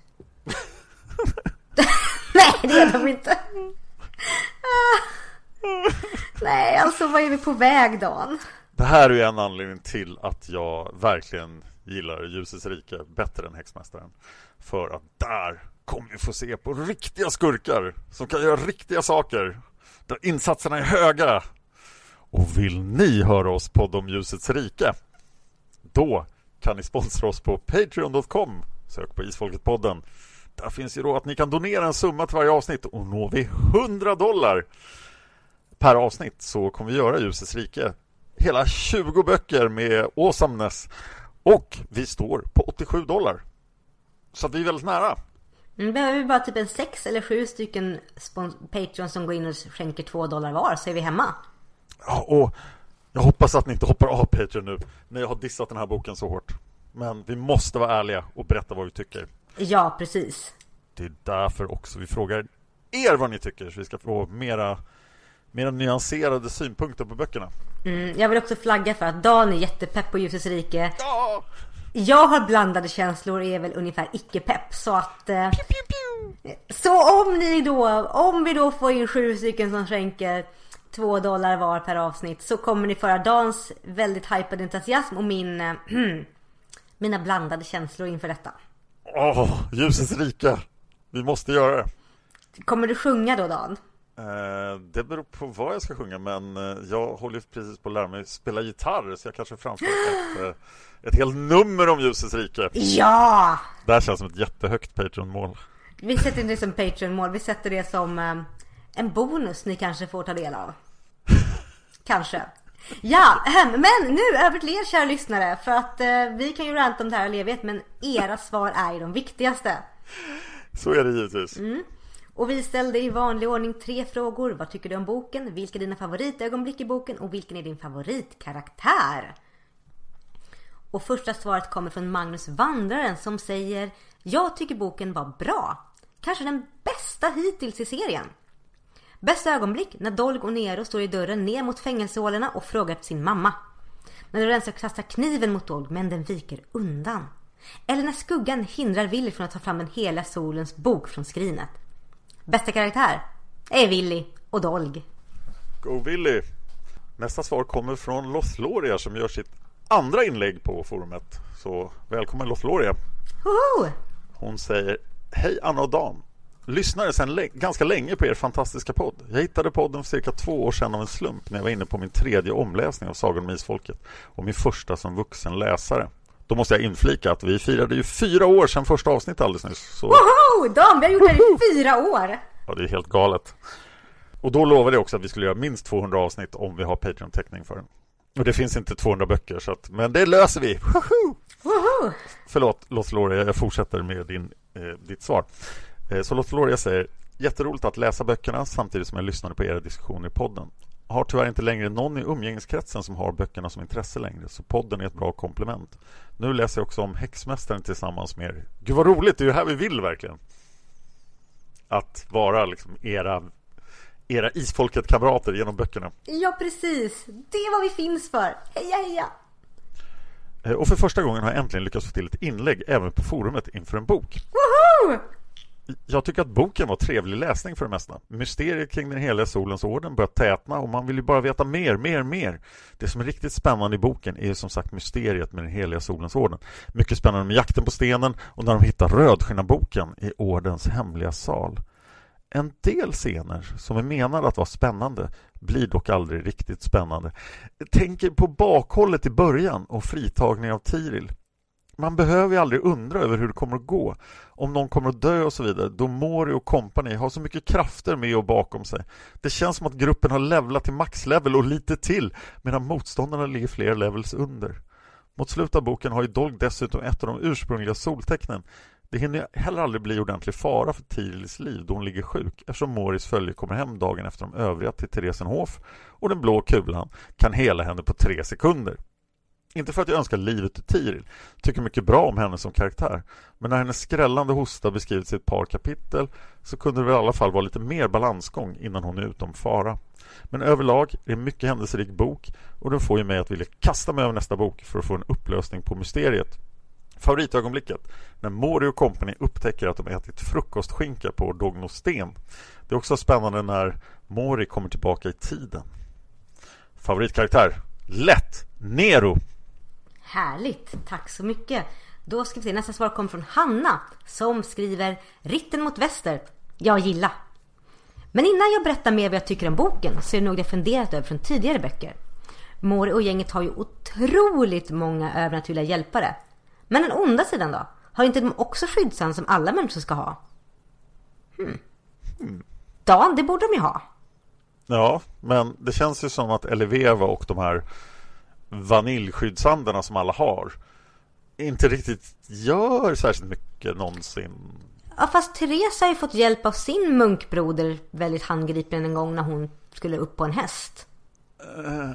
Nej, det är de inte. Ah. Nej, alltså vad är vi på väg, Dan? Det här är ju en anledning till att jag verkligen gillar Ljusets rike bättre än Häxmästaren. För att där kommer vi få se på riktiga skurkar som kan göra riktiga saker. Där insatserna är höga. Och vill ni höra oss på om Ljusets rike, då kan ni sponsra oss på patreon dot com. Sök på Isfolket-podden. Där finns ju då att ni kan donera en summa till varje avsnitt. Och når vi hundra dollar per avsnitt så kommer vi göra Ljusets rike hela tjugo böcker med awesomeness. Och vi står på åttiosju dollar. Så vi är väldigt nära. Nu behöver vi bara typ en sex eller sju stycken spons- Patreon som går in och skänker två dollar var, så är vi hemma. Ja, och jag hoppas att ni inte hoppar av Patreon nu när jag har dissat den här boken så hårt. Men vi måste vara ärliga och berätta vad vi tycker. Ja, precis. Det är därför också vi frågar er vad ni tycker, så vi ska få mera, mera nyanserade synpunkter på böckerna. Mm, jag vill också flagga för att Dan är jättepepp på Ljusets rike. Ja! Jag har blandade känslor och är väl ungefär icke-pepp. Så att eh, pew, pew, pew. Så om ni då Om vi då får in sju stycken som skänker två dollar var per avsnitt, så kommer ni föra Dans väldigt hypad entusiasm och min äh, mina blandade känslor inför detta. Åh, oh, Ljusets rike. Vi måste göra det. Kommer du sjunga då, Dan? Eh, det beror på vad jag ska sjunga, men eh, jag håller precis på att lära mig spela gitarr, så jag kanske framför ett, eh, ett helt nummer om Ljusets rike. Ja! Det här känns som ett jättehögt Patreon-mål. Vi sätter inte det som Patreon-mål, vi sätter det som eh, en bonus ni kanske får ta del av. Kanske. Ja, men nu över till er, kära lyssnare. För att eh, vi kan ju ranta om det här i evighet, men era svar är ju de viktigaste. Så är det givetvis. Mm. Och vi ställde i vanlig ordning tre frågor. Vad tycker du om boken? Vilka är dina favoritögonblick i boken? Och vilken är din favoritkaraktär? Och första svaret kommer från Magnus Vandraren som säger: jag tycker boken var bra. Kanske den bästa hittills i serien. Bästa ögonblick när Dolg och Nero står i dörren ner mot fängelsehålorna och frågar efter sin mamma. När Lorenzo kastar kniven mot Dolg men den viker undan. Eller när skuggan hindrar Willy från att ta fram den hela solens bok från skrinet. Bästa karaktär är Willy och Dolg. Go Willy. Nästa svar kommer från Lothlorien som gör sitt andra inlägg på forumet. Så välkommen Lothlorien. Hoho! Hon säger: hej Anna och Dan. lyssnare sedan lä- ganska länge på er fantastiska podd. Jag hittade podden för cirka två år sedan av en slump när jag var inne på min tredje omläsning av Sagan om Isfolket och min första som vuxen läsare. Då måste jag inflika att vi firade ju fyra år sedan första avsnittet alldeles nyss. Så... Woho! Dam, vi har gjort det i fyra år! Ja, det är helt galet. Och då lovade jag också att vi skulle göra minst tvåhundra avsnitt om vi har Patreon-täckning för den. Och det finns inte tvåhundra böcker, så att, men det löser vi. Woho! Woho! Förlåt, Lotta Loria, jag fortsätter med din, eh, ditt svar. Eh, så Lotta Loria säger, jätteroligt att läsa böckerna samtidigt som jag lyssnade på era diskussioner i podden. Har tyvärr inte längre någon i umgängeskretsen som har böckerna som intresse längre, så podden är ett bra komplement. Nu läser jag också om Häxmästaren tillsammans med er. Gud vad roligt, det är ju här vi vill verkligen. Att vara liksom era, era Isfolket-kamrater genom böckerna. Ja, precis. Det är vad vi finns för. Heja, heja! Och för första gången har jag äntligen lyckats få till ett inlägg även på forumet inför en bok. Woho! Jag tycker att boken var trevlig läsning för det mesta. Mysteriet kring den heliga solens orden börjar tätna och man vill ju bara veta mer, mer, mer. Det som är riktigt spännande i boken är ju som sagt mysteriet med den heliga solens orden. Mycket spännande med jakten på stenen och när de hittar rödskinnarboken i ordens hemliga sal. En del scener som är menade att vara spännande blir dock aldrig riktigt spännande. Tänk på bakhållet i början och fritagning av Tiril. Man behöver ju aldrig undra över hur det kommer att gå. Om någon kommer att dö och så vidare. Då Mori och kompani har så mycket krafter med och bakom sig. Det känns som att gruppen har levlat till maxlevel och lite till. Medan motståndarna ligger fler levels under. Mot slutet av boken har ju Dolg dessutom ett av de ursprungliga soltecknen. Det hinner heller aldrig bli ordentlig fara för Tirils liv då hon ligger sjuk. Eftersom Moris följe kommer hem dagen efter de övriga till Theresenhof. Och den blå kulan kan hela henne på tre sekunder. Inte för att jag önskar livet till Tiril, tycker mycket bra om henne som karaktär. Men när hennes skrällande hosta beskrivits i ett par kapitel så kunde det väl i alla fall vara lite mer balansgång innan hon är utom fara. Men överlag är det en mycket händelserik bok och den får ju mig att vilja kasta mig över nästa bok för att få en upplösning på mysteriet. Favoritögonblicket, när Mori och kompani upptäcker att de ätit frukostskinka på Dognosten. Det är också spännande när Mori kommer tillbaka i tiden. Favoritkaraktär, lätt, Nero. Härligt, tack så mycket. Då ska vi se, nästa svar kommer från Hanna som skriver Ritten mot väster, jag gillar. Men innan jag berättar mer vad jag tycker om boken så är det nog jag funderat över från tidigare böcker. Mori och gänget har ju otroligt många övernaturliga hjälpare. Men den onda sidan då? Har inte de också skyddsand som alla människor ska ha? Hmm. Hmm. Dan, det borde de ju ha. Ja, men det känns ju som att Eleveva och de här vaniljskyddssanderna som alla har inte riktigt gör särskilt mycket någonsin. Ja, fast Therese har ju fått hjälp av sin munkbroder väldigt handgripen en gång när hon skulle upp på en häst. Uh.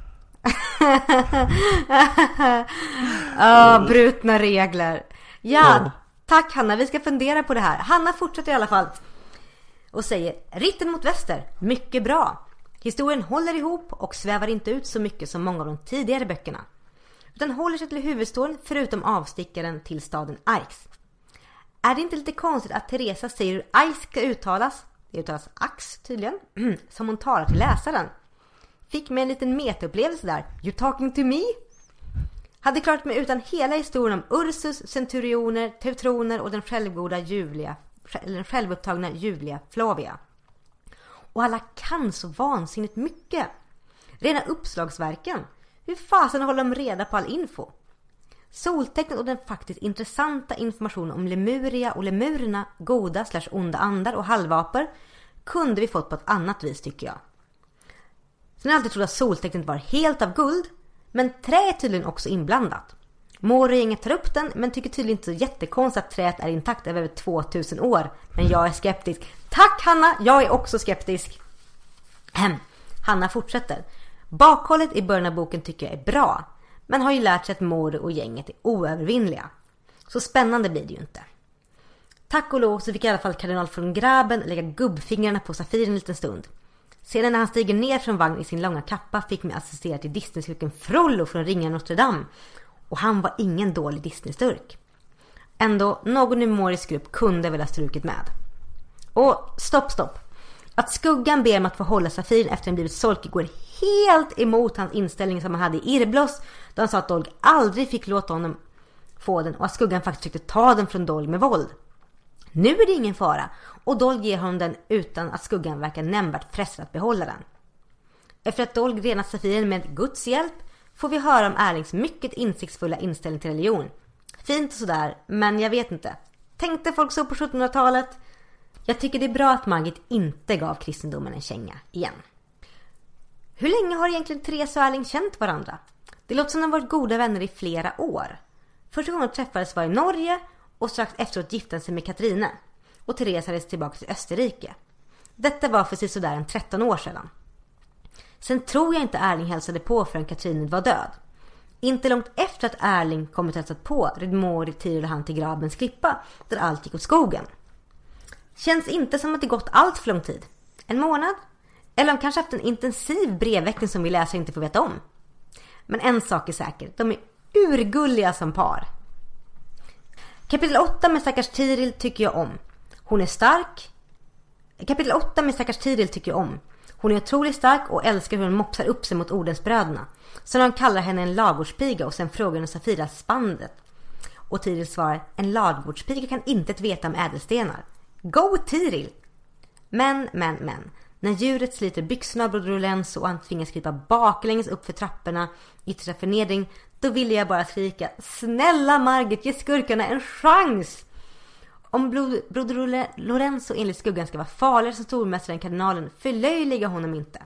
oh, brutna regler. Ja, mm. Tack Hanna, vi ska fundera på det här. Hanna fortsätter i alla fall och säger Ritten mot väster, mycket bra. Historien håller ihop och svävar inte ut så mycket som många av de tidigare böckerna, utan håller sig till huvudstoryn förutom avstickaren till staden Aix. Är det inte lite konstigt att Teresa säger hur Aix ska uttalas? Det uttalas Ax tydligen, som hon talar till läsaren. Fick mig en liten metaupplevelse där. You talking to me? Hade klarat mig utan hela historien om Ursus, centurioner, teutroner och den självgoda Julia, eller den självupptagna Julia Flavia. Och alla kan så vansinnigt mycket. Rena uppslagsverken. Hur fasen håller de reda på all info? Soltecknet och den faktiskt intressanta informationen om Lemuria och lemurerna, goda slash onda andar och halvapor, kunde vi fått på ett annat vis tycker jag. Sen har jag alltid trott att soltecknet var helt av guld, men trä är tydligen också inblandat. Mori-gänget tar upp den, men tycker tydligen inte så jättekonstigt att träet är intakt över tvåtusen år. Men jag är skeptisk. Tack Hanna, jag är också skeptisk. Hem. Hanna fortsätter. Bakhållet i början av boken tycker jag är bra, men har ju lärt sig att Mori och gänget är oövervinnliga. Så spännande blir det ju inte. Tack och lov så fick i alla fall kardinal från Graben lägga gubbfingrarna på Safiren en liten stund. Sedan när han stiger ner från vagn i sin långa kappa fick mig assistera till Disneyskurken Frollo från Ringen Notre Dame. Och han var ingen dålig Disneysturk. Ändå, någon i Moris grupp kunde väl ha strukit med. Och stopp, stopp. Att skuggan ber om att få hålla Safiren efter en blivit solkig går helt emot hans inställning som han hade i Irblos. Då han sa att Dolg aldrig fick låta honom få den och att skuggan faktiskt försökte ta den från Dolg med våld. Nu är det ingen fara och Dolg ger honom den utan att skuggan verkar nämnvärt frestad att behålla den. Efter att Dolg renat Safiren med Guds hjälp får vi höra om Erlings mycket insiktsfulla inställning till religion. Fint och sådär, men jag vet inte. Tänkte folk så på sjuttonhundratalet? Jag tycker det är bra att Margit inte gav kristendomen en känga igen. Hur länge har egentligen Therese och Erling känt varandra? Det låter som de varit goda vänner i flera år. Första gången de träffades var i Norge och strax efteråt gifte sig med Katrine. Och Therese hade tillbaka till Österrike. Detta var för sig sådär en tretton år sedan. Sen tror jag inte Erling hälsade på förrän Katrine var död. Inte långt efter att Erling kommit hälsat på red Mori, Tiril och han till Grabens klippa där allt gick åt skogen. Känns inte som att det gått allt för lång tid. En månad? Eller de kanske haft en intensiv brevväxling som vi läsare inte får veta om. Men en sak är säker, de är urgulliga som par. Kapitel åtta med stackars Tiril tycker jag om. Hon är stark. Kapitel åtta med stackars Tiril tycker jag om. Hon är otroligt stark och älskar hur hon mopsar upp sig mot Odensbröderna. Så de kallar henne en lagårdspiga och sen frågar hon Safira spandet. Och Tiril svarar, en lagårdspiga kan inte veta om ädelstenar. Go Tiril! Men, men, men. När djuret sliter byxorna av Broder Lorenzo och han tvingas krypa baklänges upp för trapporna i yttersta förnedring, då ville jag bara skrika, snälla Margit, ge skurkarna en chans! Om Broder Lorenzo enligt skuggan ska vara farligare som stormästaren kardinalen, förlöjliga honom inte.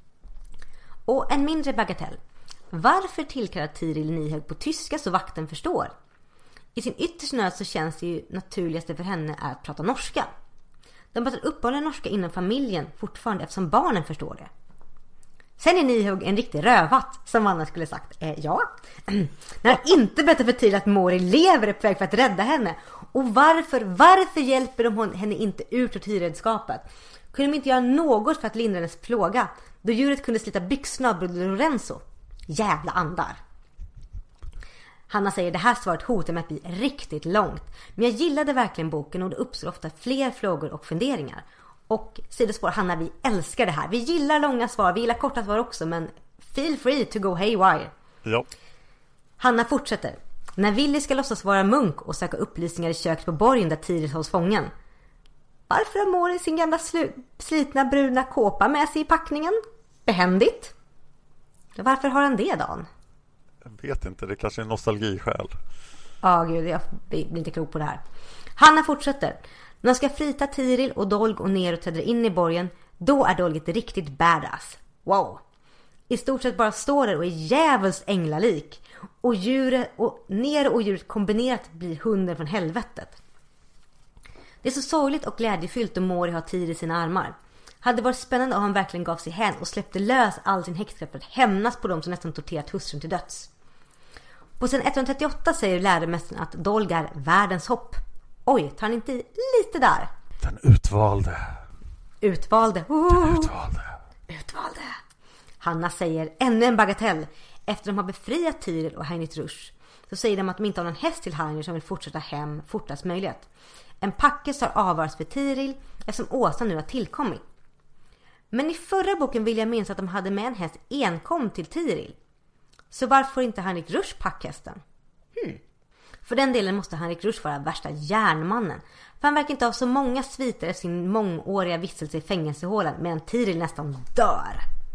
Och en mindre bagatell. Varför tillkallar Tiril Nihög på tyska så vakten förstår? I sin yttersta nöd så känns det ju naturligaste för henne är att prata norska. De pratar uppehållande norska inom familjen fortfarande eftersom barnen förstår det. Sen är Nihög en riktig rövat, som Anna skulle sagt. Eh, ja. När han inte berättar för Tiril att Mori lever är på väg för att rädda henne. Och varför, varför hjälper de henne inte ut ur Tirredskapet? Kunde de inte göra något för att lindra hennes plåga? Då djuret kunde slita byxorna av Broder Lorenzo. Jävla andar. Hanna säger det här svaret hotar med att bli riktigt långt. Men jag gillade verkligen boken och det uppstår ofta fler frågor och funderingar. Och sidospår, Hanna, vi älskar det här. Vi gillar långa svar, vi gillar korta svar också. Men feel free to go haywire. Ja. Hanna fortsätter. När Willy ska låtsas vara munk och söka upplysningar i köket på borgen där Tiril hålls fången. Varför har Mori sin gamla slu- slitna bruna kåpa med sig i packningen? Behändigt. Varför har han det, Dan? Jag vet inte, det kanske är en nostalgiskäl. Ja, gud, jag blir inte klok på det här. Hanna fortsätter. När de ska frita Tiril och Dolg och Nero träder in i borgen, då är Dolg ett riktigt badass. Wow. I stort sett bara står där och är djävuls änglalik. Och djuret och Nero och djuret kombinerat blir hunden från helvetet. Det är så sorgligt och glädjefyllt om Mori har Tiril i sina armar. Hade varit spännande om han verkligen gav sig hän och släppte lös all sin häxkraft för att hämnas på dem som nästan torterat hustrun till döds. På sen etthundratrettioåtta säger lärarmästaren att Dolg är världens hopp. Oj, tar han inte i lite där? Den utvalde. Utvalde. Oh. Den utvalde. Utvalde. Hanna säger ännu en bagatell. Efter de har befriat Tiril och Heinrich Rusch så säger de att de inte har någon häst till Heinrich som vill fortsätta hem fortast möjligt. En packe har avvarats för Tiril eftersom Åsa nu har tillkommit. Men i förra boken vill jag minnas att de hade med en häst enkom till Tiril. Så varför får inte Heinrich Rusch packhästen? Hmm. För den delen måste Heinrich Rusch vara värsta järnmannen. För han verkar inte ha så många sviter efter sin mångåriga vistelse i fängelsehålan medan Tiril nästan dör.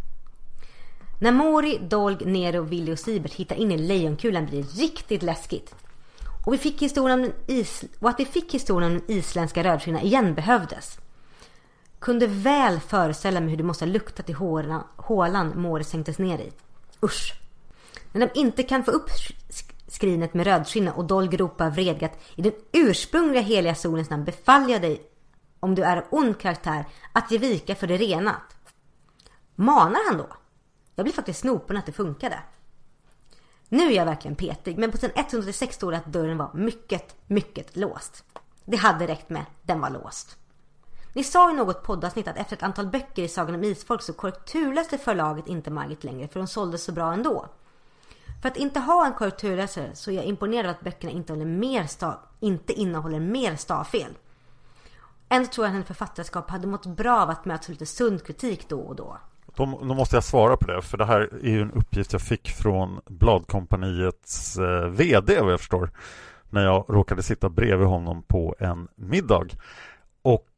När Mori, Dolg, Nero, Willy och Sibert hittar in i lejonkulan blir det riktigt läskigt. Och, vi fick historien om den is- och att vi fick historien om den isländska rödskinna igen behövdes. Kunde väl föreställa mig hur det måste ha luktat i hålan, hålan Mori sänktes ner i. Usch. När de inte kan få upp skrinet med rödskinna och Dolg ropar vredgat i den ursprungliga heliga solens namn befaller jag dig, om du är av ond karaktär, att ge vika för det renat. Manar han då? Jag blir faktiskt snopen att det funkade. Nu är jag verkligen petig, men på sen etthundrasex stod det att dörren var mycket, mycket låst. Det hade räckt med, den var låst. Ni sa i något poddavsnitt att efter ett antal böcker i Sagan om Isfolk så korrekturläste förlaget inte Margit längre för de sålde så bra ändå. För att inte ha en korrekturläsare så är jag imponerad att böckerna inte, håller mer stav, inte innehåller mer stavfel. Ändå tror jag att hennes författarskap hade mått bra av att möta lite sund kritik då och då. Då, då måste jag svara på det, för det här är ju en uppgift jag fick från Bladkompaniets eh, vd, vad jag förstår. när jag råkade sitta bredvid honom på en middag. Och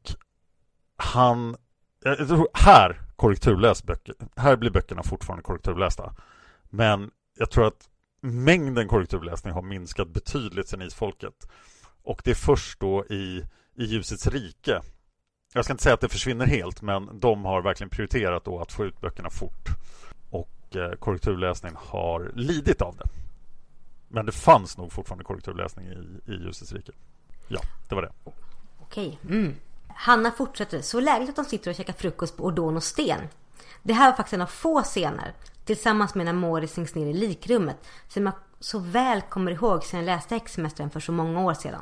han... Jag tror, här korrekturläs böcker. Här blir böckerna fortfarande korrekturlästa. Men jag tror att mängden korrekturläsning har minskat betydligt sedan Isfolket. Och det är först då i, i Ljusets rike. Jag ska inte säga att det försvinner helt, men de har verkligen prioriterat då att få ut böckerna fort. Och eh, korrekturläsning har lidit av det. Men det fanns nog fortfarande korrekturläsning i, i Ljusets rike. Ja, det var det. Okej. Mm. Hanna fortsätter. Så lägligt att de sitter och käkar frukost på Ordon och Sten. Det här var faktiskt en av få scener, tillsammans med när Mori sänks ner i likrummet, som jag så väl kommer ihåg sedan jag läste Häxmästaren för så många år sedan.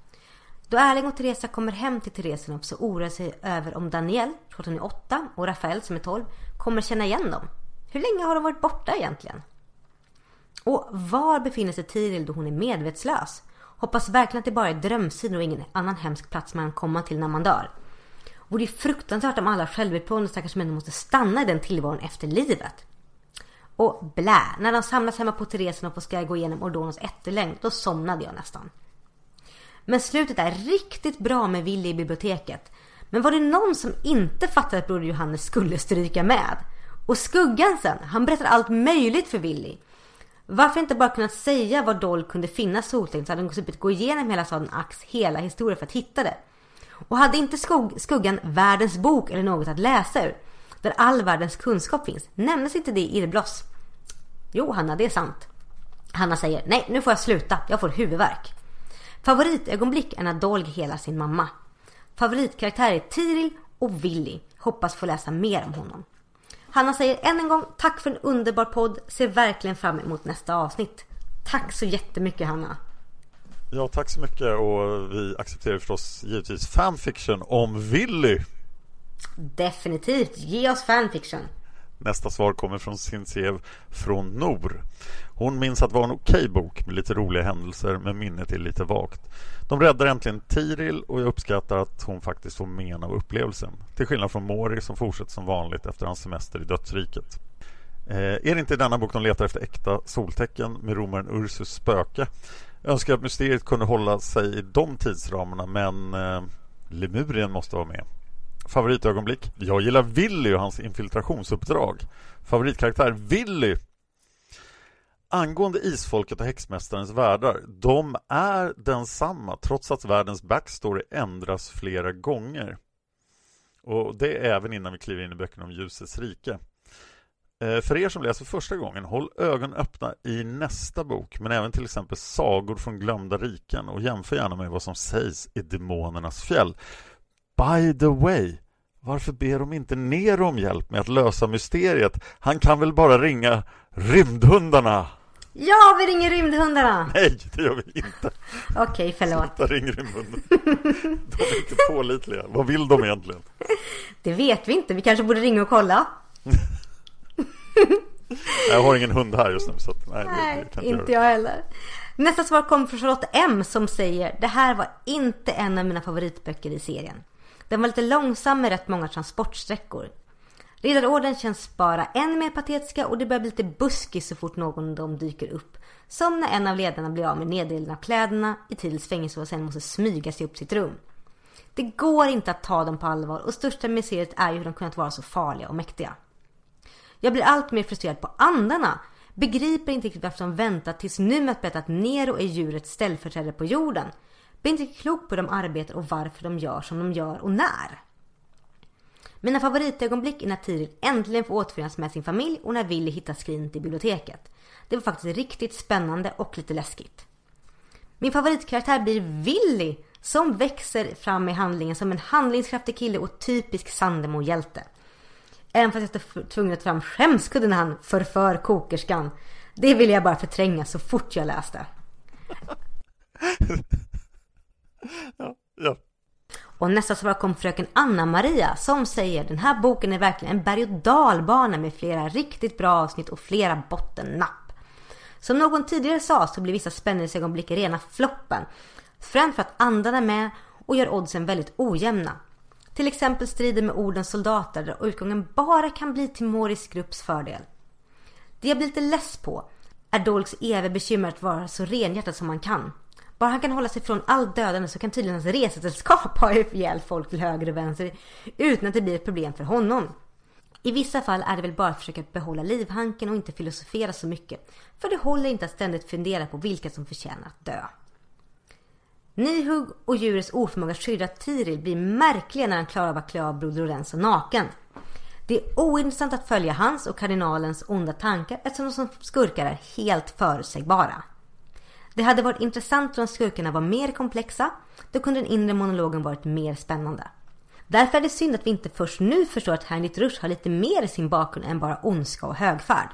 Då Erling och Teresa kommer hem till Teresinop så oroar sig över om Daniel, som är åtta, och Rafael, som är tolv, kommer känna igen dem. Hur länge har de varit borta egentligen? Och var befinner sig Tiril då hon är medvetslös? Hoppas verkligen att det bara är drömsyn och ingen annan hemsk plats man kan komma till när man dör. Och det är fruktansvärt om alla självutplånade stackars människor måste stanna i den tillvaron efter livet. Och blä, när de samlas hemma på Teresinop och ska gå igenom Ordonos ätterlängd, då somnade jag nästan. Men slutet är riktigt bra med Willy i biblioteket. Men var det någon som inte fattade att broder Johannes skulle stryka med? Och Skuggan sen, han berättar allt möjligt för Willy. Varför inte bara kunnat säga var Doll kunde finna soltecken, så hade de gått gå igenom hela staden Ax hela historien för att hitta det. Och hade inte skugg, Skuggan världens bok eller något att läsa ur, där all världens kunskap finns, nämns inte det i Irrbloss? Jo, Hanna, det är sant. Hanna säger, nej, nu får jag sluta, jag får huvudvärk. Favoritögonblick är när Dolg helar sin mamma. Favoritkaraktär är Tiril och Willy. Hoppas få läsa mer om honom. Hanna säger än en gång tack för en underbar podd. Ser verkligen fram emot nästa avsnitt. Tack så jättemycket, Hanna. Ja, tack så mycket. Och vi accepterar förstås givetvis fanfiction om Willy. Definitivt, ge oss fanfiction. Nästa svar kommer från Sinsiev från Nor. Hon minns att det var en okej bok med lite roliga händelser, men minnet är lite vagt. De räddar äntligen Tiril och jag uppskattar att hon faktiskt får men av upplevelsen. Till skillnad från Mori som fortsätter som vanligt efter hans semester i dödsriket. Eh, är det inte i denna bok de letar efter äkta soltecken med romaren Ursus spöke? Jag önskar att mysteriet kunde hålla sig i de tidsramarna, men eh, Lemurien måste vara med. Favoritögonblick? Jag gillar Willy och hans infiltrationsuppdrag. Favoritkaraktär Willy. Angående Isfolket och Häxmästarens världar, de är densamma trots att världens backstory ändras flera gånger. Och det är även innan vi kliver in i böckerna om Ljusets rike. För er som läser första gången, håll ögon öppna i nästa bok, men även till exempel sagor från glömda riken, och jämför gärna med vad som sägs i Demonernas fjäll. By the way, varför ber de inte ner om hjälp med att lösa mysteriet? Han kan väl bara ringa rymdhundarna? Ja, vi ringer rymdhundarna. Nej, det gör vi inte. Okej, okay, förlåt. Sluta ring rymdhundarna. De är inte pålitliga. Vad vill de egentligen? Det vet vi inte. Vi kanske borde ringa och kolla. Jag har ingen hund här just nu. Så att, nej, nej kan inte, inte jag heller. Nästa svar kommer från Charlotte M som säger: det här var inte en av mina favoritböcker i serien. Den var lite långsam med rätt många transportsträckor. Riddarorden känns bara än mer patetiska och det börjar bli lite buskigt så fort någon av dem dyker upp. Som när en av ledarna blir av med neddelningen av kläderna i Tirils fängelse och sen måste smyga sig upp sitt rum. Det går inte att ta dem på allvar och största mysteriet är ju hur de kunnat vara så farliga och mäktiga. Jag blir allt mer frustrerad på andarna. Begriper inte riktigt varför de väntat tills nu med att berätta att Nero är djurets ställföreträdare på jorden. Blir inte klok på hur de arbetar och varför de gör som de gör och när. Mina favoritögonblick är när Tiril äntligen får återförenas med sin familj och när Willy hittar skrinet i biblioteket. Det var faktiskt riktigt spännande och lite läskigt. Min favoritkaraktär blir Willy som växer fram i handlingen som en handlingskraftig kille och typisk Sandemo-hjälte. Även fast jag är tvungen att ta fram skämskudden när han förför kokerskan. Det vill jag bara förtränga så fort jag läste. ja, ja. Och nästa svar kom fröken Anna-Maria som säger: den här boken är verkligen en berg- och dalbana med flera riktigt bra avsnitt och flera bottennapp. Som någon tidigare sa så blir vissa spänningsögonblick rena floppen. Främst för att andarna är med och gör oddsen väldigt ojämna. Till exempel strider med ordens soldater där utgången bara kan bli till Moris grupps fördel. Det jag blir lite less på är Dolks evig bekymmer att vara så renhjärtad som man kan. Bara han kan hålla sig från all dödande så kan tydligen hans resesällskap ha ihjäl folk till höger och vänster utan att det blir ett problem för honom. I vissa fall är det väl bara att försöka behålla livhanken och inte filosofera så mycket. För det håller inte att ständigt fundera på vilka som förtjänar att dö. Nihug och djurets oförmåga att skydda Tiril blir märkliga när han klarar av att klä av Broder Lorenzo naken. Det är ointressant att följa hans och kardinalens onda tankar eftersom de som skurkar är helt förutsägbara. Det hade varit intressant om skurkarna var mer komplexa, då kunde den inre monologen varit mer spännande. Därför är det synd att vi inte först nu förstår att Heinrich Rusch har lite mer i sin bakgrund än bara ondska och högfärd.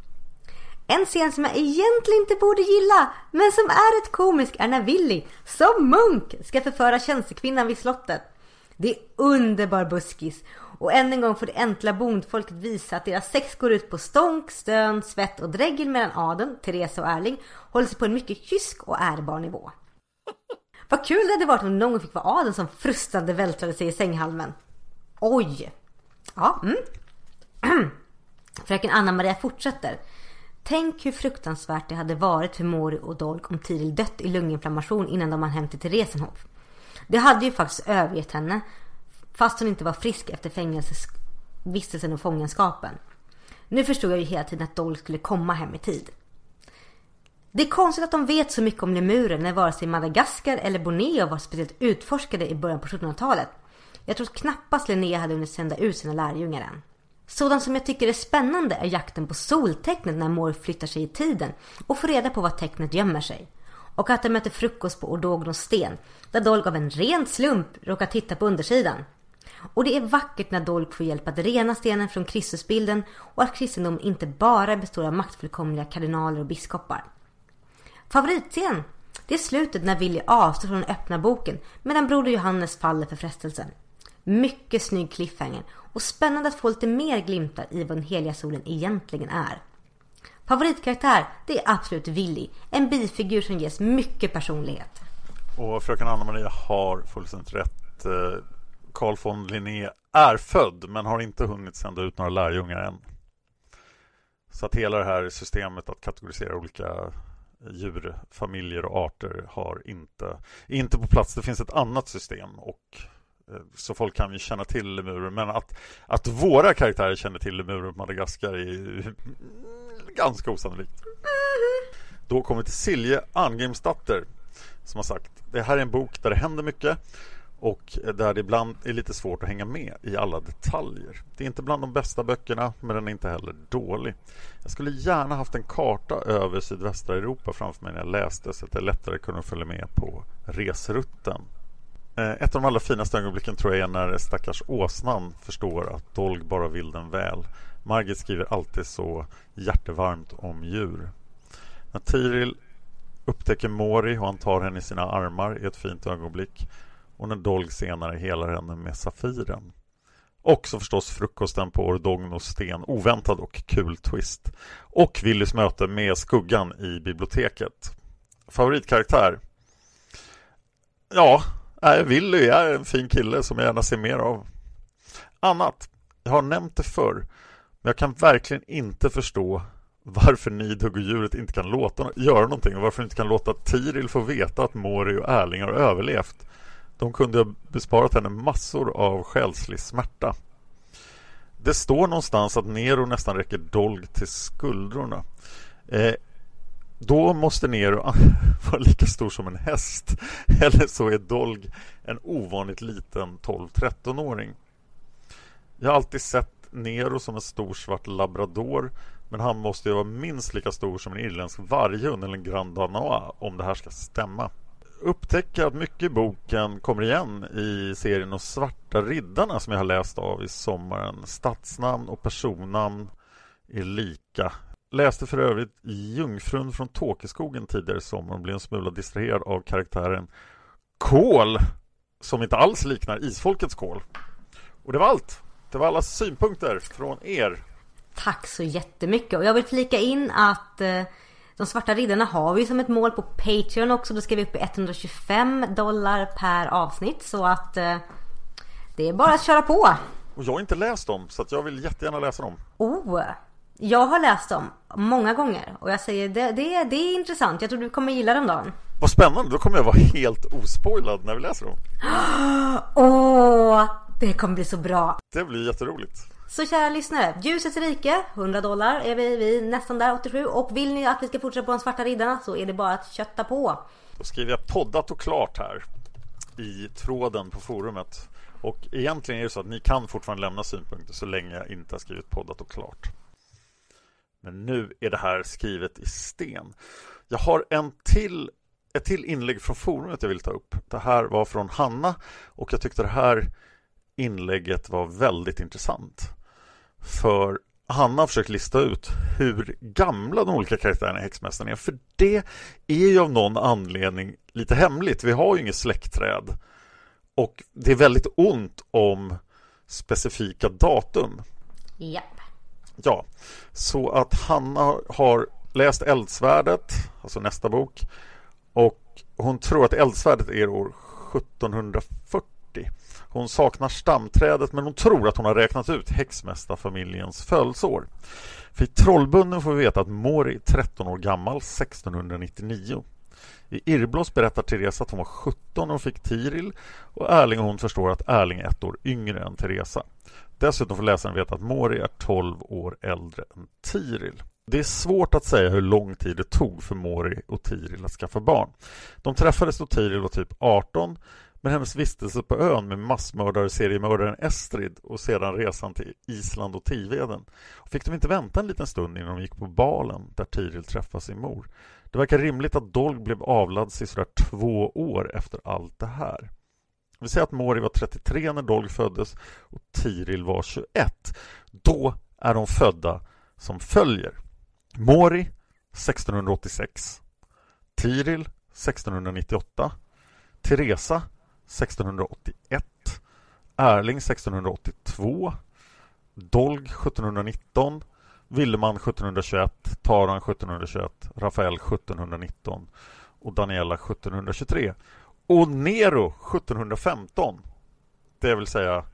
En scen som jag egentligen inte borde gilla, men som är ett komisk, är när Willy, som munk, ska förföra tjänstekvinnan vid slottet. Det är underbar buskis. Och än en gång får det äntliga bondfolket visa att deras sex går ut på stånk, stön, svett och dräggel medan adeln, Therese och Erling, håller sig på en mycket kysk och ärbar nivå. Vad kul det hade varit om någon fick vara adeln som frustande vältrade sig i sänghalmen. Oj! Ja, mm. Fröken Anna-Maria fortsätter. Tänk hur fruktansvärt det hade varit för Mori och Dolk om Tiril dött i lunginflammation innan de hann hem till Theresenhof. Det hade ju faktiskt övergett henne, fast hon inte var frisk efter fängelsevistelsen och fångenskapen. Nu förstod jag ju hela tiden att Dolk skulle komma hem i tid. Det är konstigt att de vet så mycket om lemuren när vare sig Madagaskar eller Borneo var speciellt utforskade i början på sjuttonhundratalet. Jag tror knappast Linnea hade hunnit sända ut sina lärjungar än. Sådant som jag tycker är spännande är jakten på soltecknet när Mor flyttar sig i tiden och får reda på vad tecknet gömmer sig. Och att de möter frukost på Ordognos sten, där Dolk av en ren slump råkar titta på undersidan. Och det är vackert när Dolk får hjälp att rena stenen från Kristusbilden och att kristendom inte bara består av maktfullkomliga kardinaler och biskopar. Favoritscen, det är slutet när Willy avstår från att öppna boken medan broder Johannes faller för frestelsen. Mycket snygg cliffhanger och spännande att få lite mer glimtar i vad den heliga solen egentligen är. Favoritkaraktär, det är absolut Willy, en bifigur som ges mycket personlighet. Och fröken Anna-Maria har fullständigt rätt. Carl von Linné är född men har inte hunnit sända ut några lärjungar än. Så att hela det här systemet att kategorisera olika djur, familjer och arter har inte, inte på plats. Det finns ett annat system och så folk kan ju känna till lemurer, men att, att våra karaktärer känner till lemurer på Madagaskar är ganska osannolikt. Då kommer vi till Silje Arngrimsdatter som har sagt, det här är en bok där det händer mycket och där det ibland är lite svårt att hänga med i alla detaljer. Det är inte bland de bästa böckerna, men den är inte heller dålig. Jag skulle gärna haft en karta över sydvästra Europa framför mig när jag läste så att jag lättare kunde följa med på resrutten. Ett av de allra finaste ögonblicken tror jag är när stackars åsnan förstår att Dolk bara vill den väl. Margit skriver alltid så hjärtevarmt om djur. När Tiril upptäcker Mori och han tar henne i sina armar i ett fint ögonblick. Och när Dolk senare helar henne med safiren. Och så förstås frukosten på Ordognos sten. Oväntad och kul twist. Och Willys möte med skuggan i biblioteket. Favoritkaraktär? Ja, Willy är en fin kille som jag gärna ser mer av. Annat, jag har nämnt det förr, men jag kan verkligen inte förstå varför Nidhugg och djuret inte kan låta göra någonting och varför de inte kan låta Tiril få veta att Mori och Erling har överlevt. De kunde ha besparat henne massor av själslig smärta. Det står någonstans att Nero nästan räcker Dolk till skuldrorna. Eh, Då måste Nero vara lika stor som en häst. Eller så är Dolk en ovanligt liten tolv-tretton-åring. Jag har alltid sett Nero som en stor svart labrador. Men han måste ju vara minst lika stor som en irländsk varghund eller en Grand Danois om det här ska stämma. Upptäcker att mycket i boken kommer igen i serien De svarta riddarna som jag har läst av i sommaren. Stadsnamn och personnamn är lika. Läste för övrigt Jungfrun från Tåkeskogen tidigare i sommar och blev en smula distraherad av karaktären Kål, som inte alls liknar Isfolkets Kål. Och det var allt. Det var alla synpunkter från er. Tack så jättemycket. Och jag vill flika in att eh, de svarta riddarna har vi som ett mål på Patreon också. Då ska vi upp i etthundratjugofem dollar per avsnitt. Så att eh, det är bara att köra på. Och jag har inte läst dem, så att jag vill jättegärna läsa dem. Oh, jag har läst dem många gånger. Och jag säger, det, det, det är intressant. Jag tror du kommer gilla dem, Dan. Vad spännande, då kommer jag vara helt ospoilad när vi läser dem. Åh, det kommer bli så bra. Det blir jätteroligt. Så kära lyssnare, Ljusets rike, hundra dollar är vi, vi nästan där, åttiosju. Och vill ni att vi ska fortsätta på de svarta riddarna så är det bara att kötta på. Då skriver jag poddat och klart här i tråden på forumet. Och egentligen är det så att ni kan fortfarande lämna synpunkter så länge jag inte har skrivit poddat och klart. Men nu är det här skrivet i sten. Jag har en till, ett till inlägg från forumet jag vill ta upp. Det här var från Hanna och jag tyckte det här inlägget var väldigt intressant. För Hanna har försökt lista ut hur gamla de olika karaktärerna i Häxmästaren är. För det är ju av någon anledning lite hemligt. Vi har ju inget släktträd. Och det är väldigt ont om specifika datum. Japp. Ja, så att Hanna har läst Eldsvärdet, alltså nästa bok. Och hon tror att Eldsvärdet är år sjuttonhundrafyrtio. Hon saknar stamträdet men hon tror att hon har räknat ut häxmästarfamiljens födelseår. För i Trollbunden får vi veta att Mori är tretton år gammal sextonhundranittionio. I Irblås berättar Therese att hon var sjutton och fick Tiril och Erling och hon förstår att Erling är ett år yngre än Teresa. Dessutom får läsaren veta att Mori är tolv år äldre än Tiril. Det är svårt att säga hur lång tid det tog för Mori och Tiril att skaffa barn. De träffades då Tiril var typ arton, men hennes vistelse på ön med massmördare seriemördaren Estrid och sedan resan till Island och Tiveden. Och fick de inte vänta en liten stund innan de gick på balen där Tiril träffade sin mor. Det verkar rimligt att Dolg blev avlad sig sådär två år efter allt det här. Vi säger att Mori var trettiotre när Dolg föddes och Tiril var tjugoett. Då är de födda som följer. Mori sextonhundraåttiosex, Tiril sextonhundranittioåtta, Teresa sextonhundraåttioett, Erling sextonhundraåttiotvå, Dolg sjuttonhundranitton, Villeman sjuttonhundratjugoett, Taran sjuttonhundratjugoett, Rafael sjuttonhundranitton och Daniela sjuttonhundratjugotre. Och Nero sjuttonhundrafemton. Det vill säga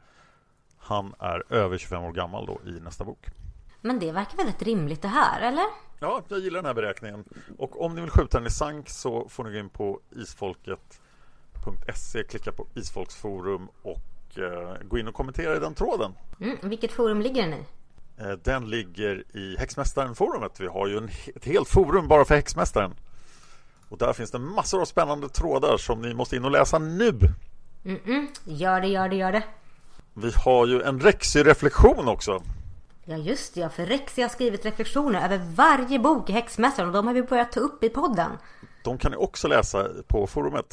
han är över tjugofem år gammal då i nästa bok. Men det verkar väldigt rimligt det här, eller? Ja, jag gillar den här beräkningen. Och om ni vill skjuta den i sank så får ni gå in på isfolket punkt se, klicka på Isfolksforum och eh, gå in och kommentera i den tråden. Mm, vilket forum ligger den i? Eh, den ligger i Häxmästaren-forumet. Vi har ju en, ett helt forum bara för Häxmästaren. Och där finns det massor av spännande trådar som ni måste in och läsa nu. Mm-mm. Gör det, gör det, gör det. Vi har ju en Rexy-reflektion också. Ja just det, ja, för Rexy har skrivit reflektioner över varje bok i Häxmästaren och de har vi börjat ta upp i podden. De kan ni också läsa på forumet.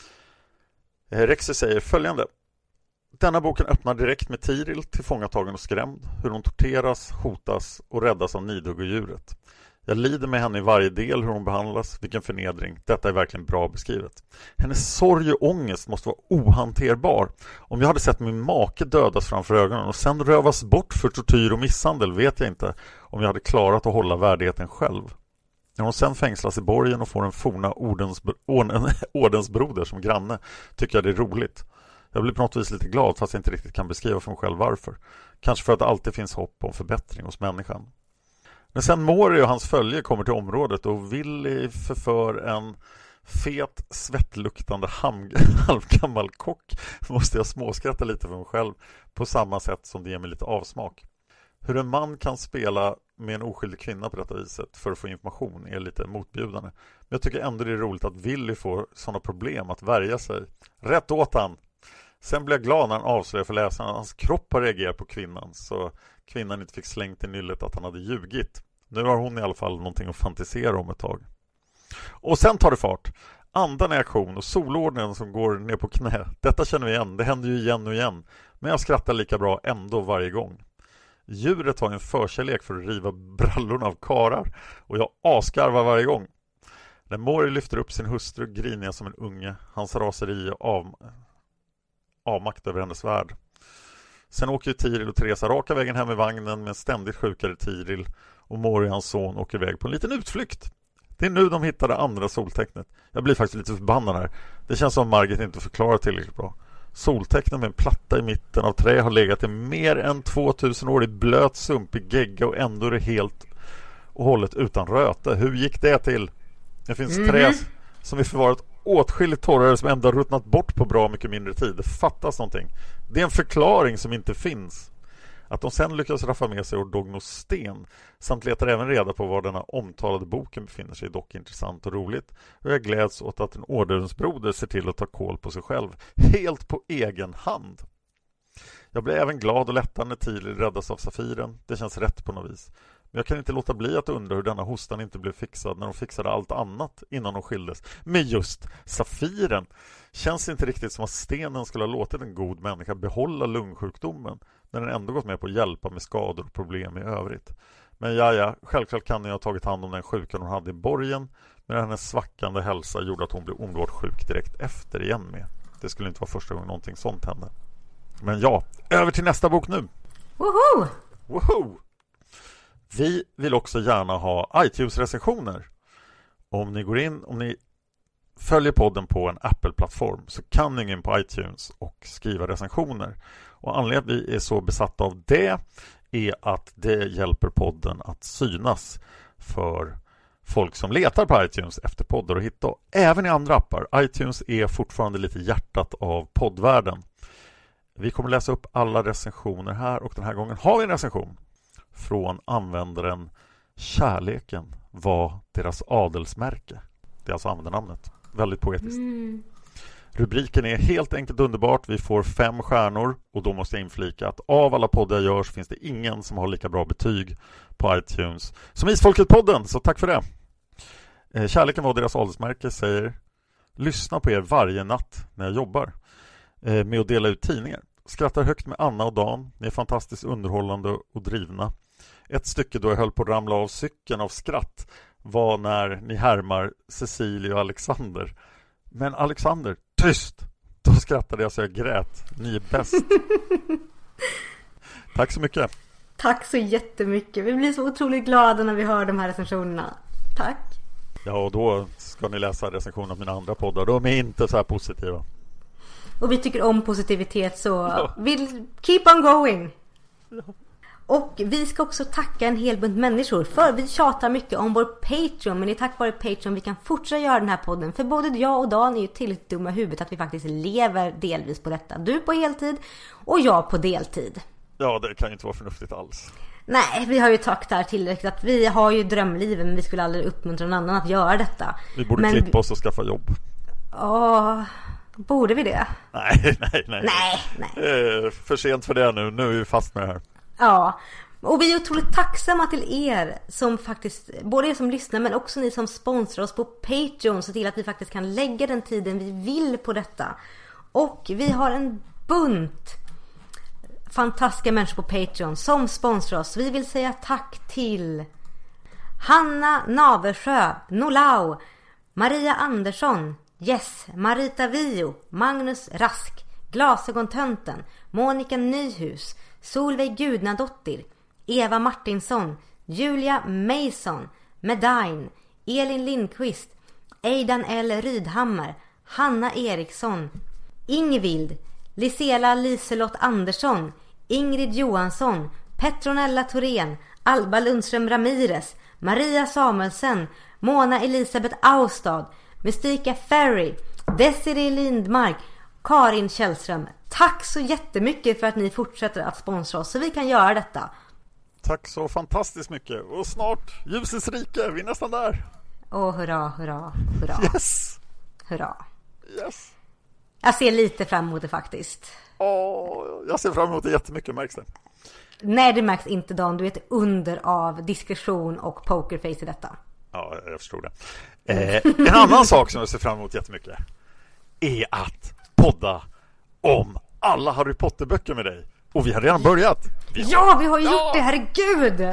Rexy säger följande. Denna boken öppnar direkt med Tiril tillfångatagen och skrämd. Hur hon torteras, hotas och räddas av nidhuggodjuret. Jag lider med henne i varje del hur hon behandlas, vilken förnedring. Detta är verkligen bra beskrivet. Hennes sorg och ångest måste vara ohanterbar. Om jag hade sett min make dödas framför ögonen och sen rövas bort för tortyr och misshandel vet jag inte om jag hade klarat att hålla värdigheten själv. När hon sen fängslas i borgen och får en forna ordens, orden, ordensbroder som granne tycker jag det är roligt. Jag blir på något vis lite glad fast jag inte riktigt kan beskriva för mig själv varför. Kanske för att det alltid finns hopp om förbättring hos människan. När sen Mori och hans följe kommer till området och Willy förför en fet, svettluktande halvgammal kock måste jag småskratta lite för mig själv på samma sätt som det ger mig lite avsmak. Hur en man kan spela med en oskyldig kvinna på detta viset för att få information är lite motbjudande. Men jag tycker ändå det är roligt att Willy får sådana problem att värja sig. Rätt åt han! Sen blir jag glad när han avslöjar för läsaren att hans kropp har reagerat på kvinnan så kvinnan inte fick slängt i nyllet att han hade ljugit. Nu har hon i alla fall någonting att fantisera om ett tag. Och sen tar det fart. Andan är aktion och solordningen som går ner på knä. Detta känner vi igen, det händer ju igen och igen. Men jag skrattar lika bra ändå varje gång. Djuret har en förkärlek för att riva brallorna av karar och jag askarvar varje gång. När Mori lyfter upp sin hustru griner jag som en unge. Hans raseri och av... avmakt över hennes värld. Sen åker ju Tiril och Teresa raka vägen hem i vagnen med en ständigt sjukare Tiril och Mori och hans son åker iväg på en liten utflykt. Det är nu de hittar det andra soltecknet. Jag blir faktiskt lite förbannad här. Det känns som Margit inte förklarar tillräckligt bra. Soltecknet med en platta i mitten av trä har legat i mer än tvåtusen år i blöt sumpig gegga och ändå är det helt och hållet utan röte. Hur gick det till? Det finns mm-hmm. trä som vi förvarat åtskilligt torrare som ändå har ruttnat bort på bra mycket mindre tid. Det fattas någonting. Det är en förklaring som inte finns. Att de sen lyckas raffa med sig Ordognosten samt letar även reda på var denna omtalade boken befinner sig är dock intressant och roligt. Och jag gläds åt att en ordensbroder ser till att ta koll på sig själv helt på egen hand. Jag blir även glad och lättad när Tilly räddas av Safiren. Det känns rätt på något vis. Men jag kan inte låta bli att undra hur denna hostan inte blev fixad när de fixade allt annat innan de skildes. Men just Safiren känns inte riktigt som att stenen skulle ha låtit en god människa behålla lungsjukdomen när den ändå gått med på att hjälpa med skador och problem i övrigt. Men ja, ja, självklart kan jag ha tagit hand om den sjukan hon hade i borgen, men hennes svackande hälsa gjorde att hon blev omedelbart sjuk direkt efter igen med. Det skulle inte vara första gången någonting sånt hände. Men ja, över till nästa bok nu. Woho! Woho! Vi vill också gärna ha iTunes-recensioner. Om ni går in, om ni följer podden på en Apple-plattform så kan ni gå in på iTunes och skriva recensioner. Och anledningen att vi är så besatta av det är att det hjälper podden att synas för folk som letar på iTunes efter poddar och hitta. Även i andra appar. iTunes är fortfarande lite hjärtat av poddvärlden. Vi kommer läsa upp alla recensioner här och den här gången har vi en recension från användaren Kärleken var deras adelsmärke. Det är alltså användarnamnet. Väldigt poetiskt. Mm. Rubriken är helt enkelt underbart. Vi får fem stjärnor och då måste jag inflika att av alla poddar jag gör så finns det ingen som har lika bra betyg på iTunes som Isfolket-podden. Så tack för det. Kärleken var deras adelsmärke säger: lyssna på er varje natt när jag jobbar med att dela ut tidningar. Skrattar högt med Anna och Dan. Ni är fantastiskt underhållande och drivna. Ett stycke då jag höll på att ramla av cykeln av skratt var när ni härmar Cecilia och Alexander. Men Alexander, tyst! Då skrattade jag så jag grät. Ni är bäst. Tack så mycket. Tack så jättemycket. Vi blir så otroligt glada när vi hör de här recensionerna. Tack. Ja, och då ska ni läsa recensioner av mina andra poddar. De är inte så här positiva. Och vi tycker om positivitet så ja. Vill keep on going. Ja. Och vi ska också tacka en hel bunt människor. För vi tjatar mycket om vår Patreon. Men det är tack vare Patreon vi kan fortsätta göra den här podden. För både jag och Dan är ju tillräckligt dumma i huvudet att vi faktiskt lever delvis på detta. Du på heltid och jag på deltid. Ja, det kan ju inte vara förnuftigt alls. Nej, vi har ju tagit där tillräckligt att vi har ju drömlivet men vi skulle aldrig uppmuntra någon annan att göra detta. Vi borde men klippa oss och skaffa jobb. Åh, borde vi det? Nej, nej, nej. Nej, nej. Eh, för sent för det nu. Nu är vi fast med det här. Ja, och vi är otroligt tacksamma till er som faktiskt, både er som lyssnar men också ni som sponsrar oss på Patreon så till att vi faktiskt kan lägga den tiden vi vill på detta. Och vi har en bunt fantastiska människor på Patreon som sponsrar oss. Vi vill säga tack till Hanna Naversjö, Nolau, Maria Andersson, Yes, Marita Vio, Magnus Rask, Glasögontönten, Monica Nyhus, Solveig Gudnadottir, Eva Martinsson, Julia Mason, Medain, Elin Lindqvist, Aidan L. Rydhammar, Hanna Eriksson, Ingvild, Lisela Liselott Andersson, Ingrid Johansson, Petronella Thorén, Alba Lundström Ramirez, Maria Samuelsen, Mona Elisabeth Austad, Mystika Ferry, Desiree Lindmark, Karin Källström. Tack så jättemycket för att ni fortsätter att sponsra oss så vi kan göra detta. Tack så fantastiskt mycket. Och snart ljusets rike, vi är nästan där. Åh, hurra, hurra, hurra. Yes. Hurra. Yes. Jag ser lite fram emot det faktiskt. Åh, jag ser fram emot det jättemycket, märks det? Nej, det märks inte, Dan. Du är ett under av diskretion och pokerface i detta. Ja, jag förstår det. Eh, en annan sak som jag ser fram emot jättemycket är att podda om alla Harry Potter-böcker med dig. Och vi har redan börjat. Vi har... Ja, vi har gjort ja! det, herregud!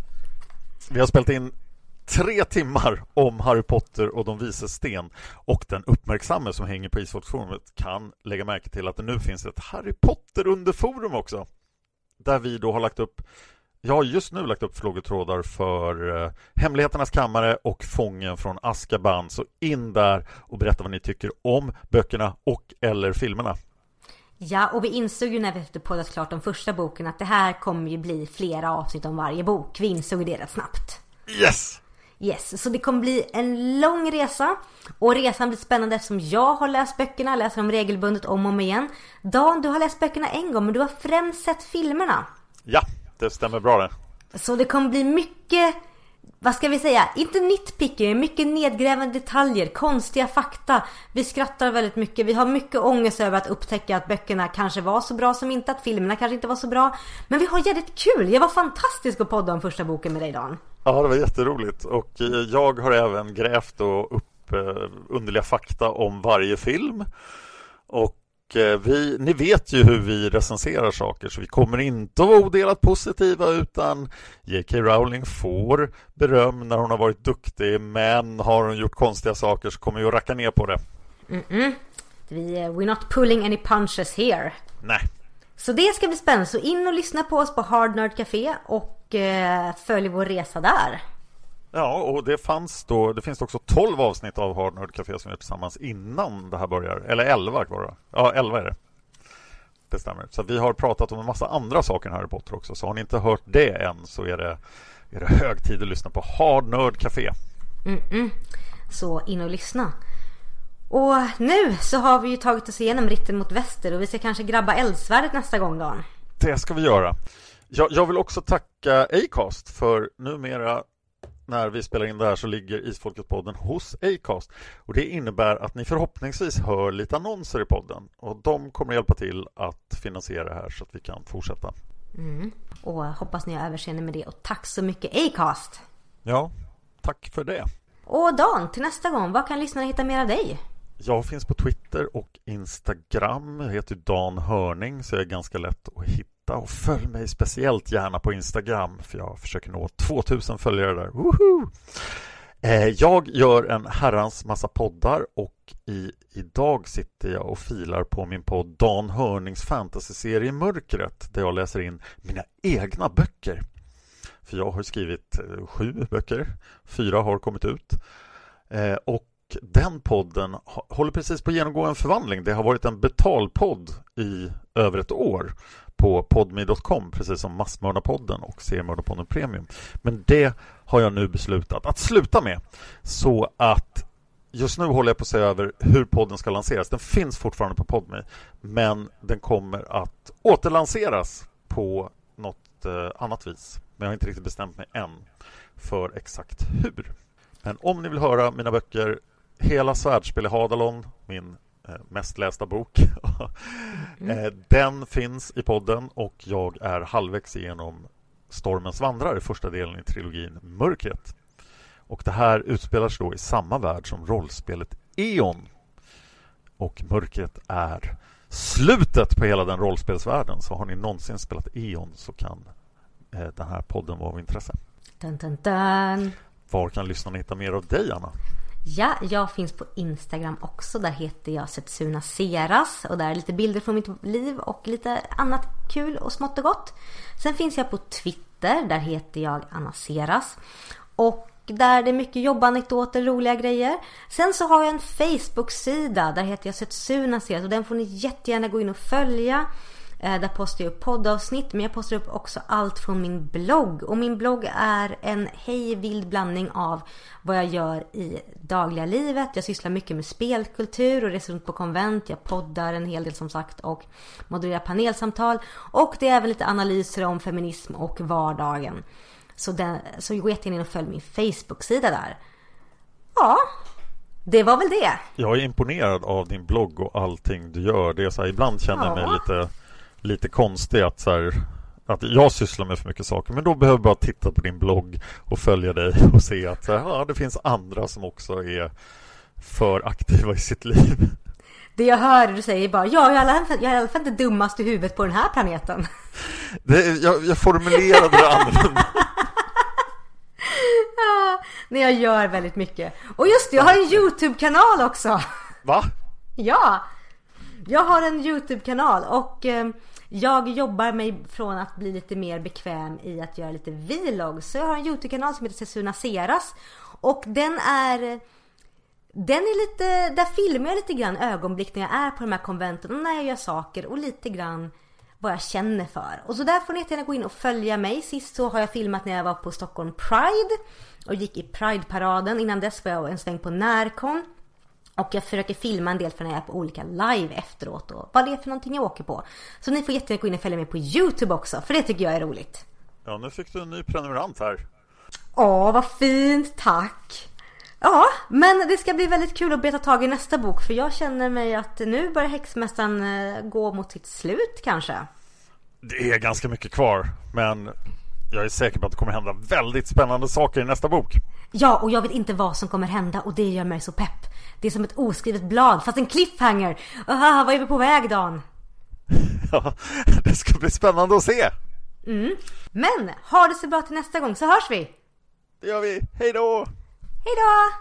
Vi har spelat in tre timmar om Harry Potter och de vises sten. Och den uppmärksamme som hänger på Isfolksforumet kan lägga märke till att det nu finns ett Harry Potter under forum också. Där vi då har lagt upp, jag har just nu lagt upp frågetrådar för eh, Hemligheternas kammare och Fången från Azkaban. Så in där och berätta vad ni tycker om böckerna och eller filmerna. Ja, och vi insåg ju när vi efter poddat klart om första boken att det här kommer ju bli flera avsnitt om varje bok. Vi insåg det rätt snabbt. Yes! Yes, så det kommer bli en lång resa. Och resan blir spännande eftersom jag har läst böckerna, läser dem regelbundet om och om igen. Dan, du har läst böckerna en gång, men du har främst sett filmerna. Ja, det stämmer bra det. Så det kommer bli mycket, vad ska vi säga, inte nitpicky, mycket nedgrävande detaljer, konstiga fakta. Vi skrattar väldigt mycket, vi har mycket ångest över att upptäcka att böckerna kanske var så bra som inte, att filmerna kanske inte var så bra. Men vi har jävligt kul, jag var fantastisk att podda om första boken med dig, Dan. Ja, det var jätteroligt. Och jag har även grävt och upp eh, underliga fakta om varje film. Och eh, vi, ni vet ju hur vi recenserar saker, så vi kommer inte att vara odelat positiva, utan J K Rowling får beröm när hon har varit duktig, men har hon gjort konstiga saker så kommer vi att racka ner på det. Mm-mm. Vi, we're not pulling any punches here. Nej. Så det ska bli spännande, så in och lyssna på oss på Hard Nerd Café och eh, följ vår resa där. Ja, och det fanns då, det finns också tolv avsnitt av Hard Nerd Café som är tillsammans innan det här börjar. Eller elva var det. Ja, elva är det. Det stämmer. Så vi har pratat om en massa andra saker i Harry Potter också. Så har ni inte hört det än så är det, är det hög tid att lyssna på Hard Nerd Café. Mm-mm. Så in och lyssna. Och nu så har vi ju tagit oss igenom Ritten mot väster, och vi ska kanske grabba eldsvärdet nästa gång, Dan. Det ska vi göra. Jag, jag vill också tacka Acast, för numera när vi spelar in det här så ligger Isfolket-podden hos Acast. Och det innebär att ni förhoppningsvis hör lite annonser i podden. Och de kommer hjälpa till att finansiera det här så att vi kan fortsätta. Mm. Och hoppas ni har överseende med det. Och tack så mycket Acast. Ja, tack för det. Och Dan, till nästa gång, vad kan lyssnarna hitta mer av dig? Jag finns på Twitter och Instagram. Jag heter Dan Hörning, så jag är ganska lätt att hitta. Och följ mig speciellt gärna på Instagram, för jag försöker nå tvåtusen följare där. Woho! Eh, jag gör en herrans massa poddar, och i, idag sitter jag och filar på min podd Dan Hörnings fantasyserie Mörkret, där jag läser in mina egna böcker. För jag har skrivit eh, sju böcker, fyra har kommit ut. Eh, och den podden håller precis på att genomgå en förvandling. Det har varit en betalpodd i över ett år på podme dot com, precis som Massmördarpodden och Seriemördarpodden Premium. Men det har jag nu beslutat att sluta med. Så att just nu håller jag på att se över hur podden ska lanseras. Den finns fortfarande på Podme, men den kommer att återlanseras på något eh, annat vis. Men jag har inte riktigt bestämt mig än för exakt hur. Men om ni vill höra mina böcker, Hela Svärdspel i Hadalon, min eh, mest lästa bok, mm. eh, den finns i podden, och jag är halvvägs igenom Stormens vandrare, första delen i trilogin Mörkret. Och det här utspelar sig då i samma värld som rollspelet Eon. Och Mörkret är slutet på hela den rollspelsvärlden. Så har ni någonsin spelat Eon så kan eh, den här podden vara av intresse. Dun, dun, dun. Var kan lyssnarna hitta mer av dig, Anna? Ja, jag finns på Instagram också. Där heter jag Setsuna Seras. Och där är lite bilder från mitt liv och lite annat kul och smått och gott. Sen finns jag på Twitter. Där heter jag Anna Seras. Och där det är mycket jobbanekdoter, roliga grejer. Sen så har jag en Facebook-sida. Där heter jag Setsuna Seras. Och den får ni jättegärna gå in och följa. Där postar jag upp poddavsnitt, men jag postar upp också allt från min blogg. Och min blogg är en hej vild blandning av vad jag gör i dagliga livet. Jag sysslar mycket med spelkultur och reser runt på konvent. Jag poddar en hel del som sagt och modererar panelsamtal. Och det är även lite analyser om feminism och vardagen. Så, den, så gå jättegärna in och följ min Facebook-sida där. Ja, det var väl det. Jag är imponerad av din blogg och allting du gör. Det är så här, ibland känner jag mig lite... lite konstigt att, så här, att jag sysslar med för mycket saker. Men då behöver jag bara titta på din blogg och följa dig och se att så här, ja, det finns andra som också är för aktiva i sitt liv. Det jag hör du säger bara, ja, jag är i alla fall inte dummast i huvudet på den här planeten. Det, jag, jag formulerade det annorlunda. Ja, när jag gör väldigt mycket. Och just det, jag har en YouTube-kanal också. Va? Ja, jag har en YouTube-kanal och eh, jag jobbar mig från att bli lite mer bekväm i att göra lite vlogs. Så jag har en YouTube-kanal som heter Setsuna Seras. Och den är... Den är lite... Där filmar jag lite grann ögonblick när jag är på de här konventen och när jag gör saker. Och lite grann vad jag känner för. Och så där får ni gärna gå in och följa mig. Sist så har jag filmat när jag var på Stockholm Pride och gick i Pride-paraden. Innan dess var jag en sväng på Närcon. Och jag försöker filma en del för när jag är på olika live efteråt och vad det är för någonting jag åker på. Så ni får jättegärna gå in och följa mig på YouTube också, för det tycker jag är roligt. Ja, nu fick du en ny prenumerant här. Åh, vad fint, tack. Ja, men det ska bli väldigt kul att beta tag i nästa bok. För jag känner mig att nu börjar Häxmästaren gå mot sitt slut kanske. Det är ganska mycket kvar, men jag är säker på att det kommer hända väldigt spännande saker i nästa bok. Ja, och jag vet inte vad som kommer hända och det gör mig så pepp. Det är som ett oskrivet blad, fast en cliffhanger. Aha, vad är vi på väg, Dan? Ja, det ska bli spännande att se. Mm. Men, ha det så bra till nästa gång så hörs vi. Det gör vi. Hej då! Hej då!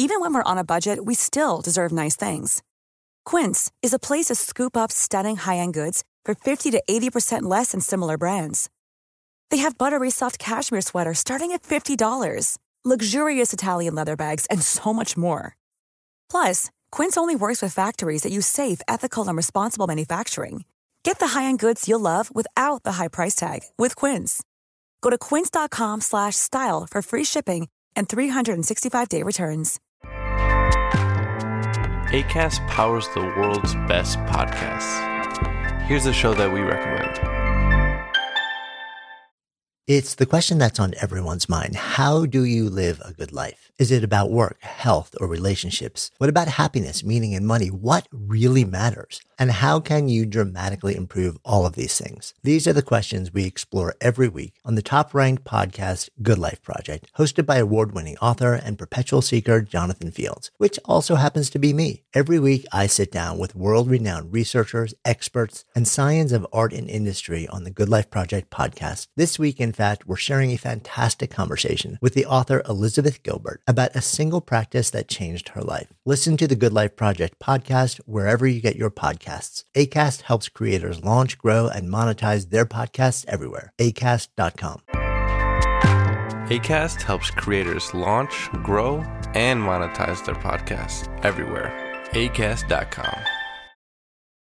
Even when we're on a budget, we still deserve nice things. Quince is a place to scoop up stunning high-end goods for fifty to eighty percent less than similar brands. They have buttery soft cashmere sweaters starting at fifty dollars, luxurious Italian leather bags, and so much more. Plus, Quince only works with factories that use safe, ethical, and responsible manufacturing. Get the high-end goods you'll love without the high price tag with Quince. Go to quince.com slash style for free shipping and three sixty-five day returns. Acast powers the world's best podcasts. Here's a show that we recommend. It's the question that's on everyone's mind. How do you live a good life? Is it about work, health, or relationships? What about happiness, meaning, and money? What really matters? And how can you dramatically improve all of these things? These are the questions we explore every week on the top-ranked podcast, Good Life Project, hosted by award-winning author and perpetual seeker Jonathan Fields, which also happens to be me. Every week, I sit down with world-renowned researchers, experts, and science of art and industry on the Good Life Project podcast. This week, in fact, we're sharing a fantastic conversation with the author Elizabeth Gilbert about a single practice that changed her life. Listen to the Good Life Project podcast wherever you get your podcasts. Acast helps creators launch, grow, and monetize their podcasts everywhere. acast dot com. Acast helps creators launch, grow, and monetize their podcasts everywhere. acast dot com.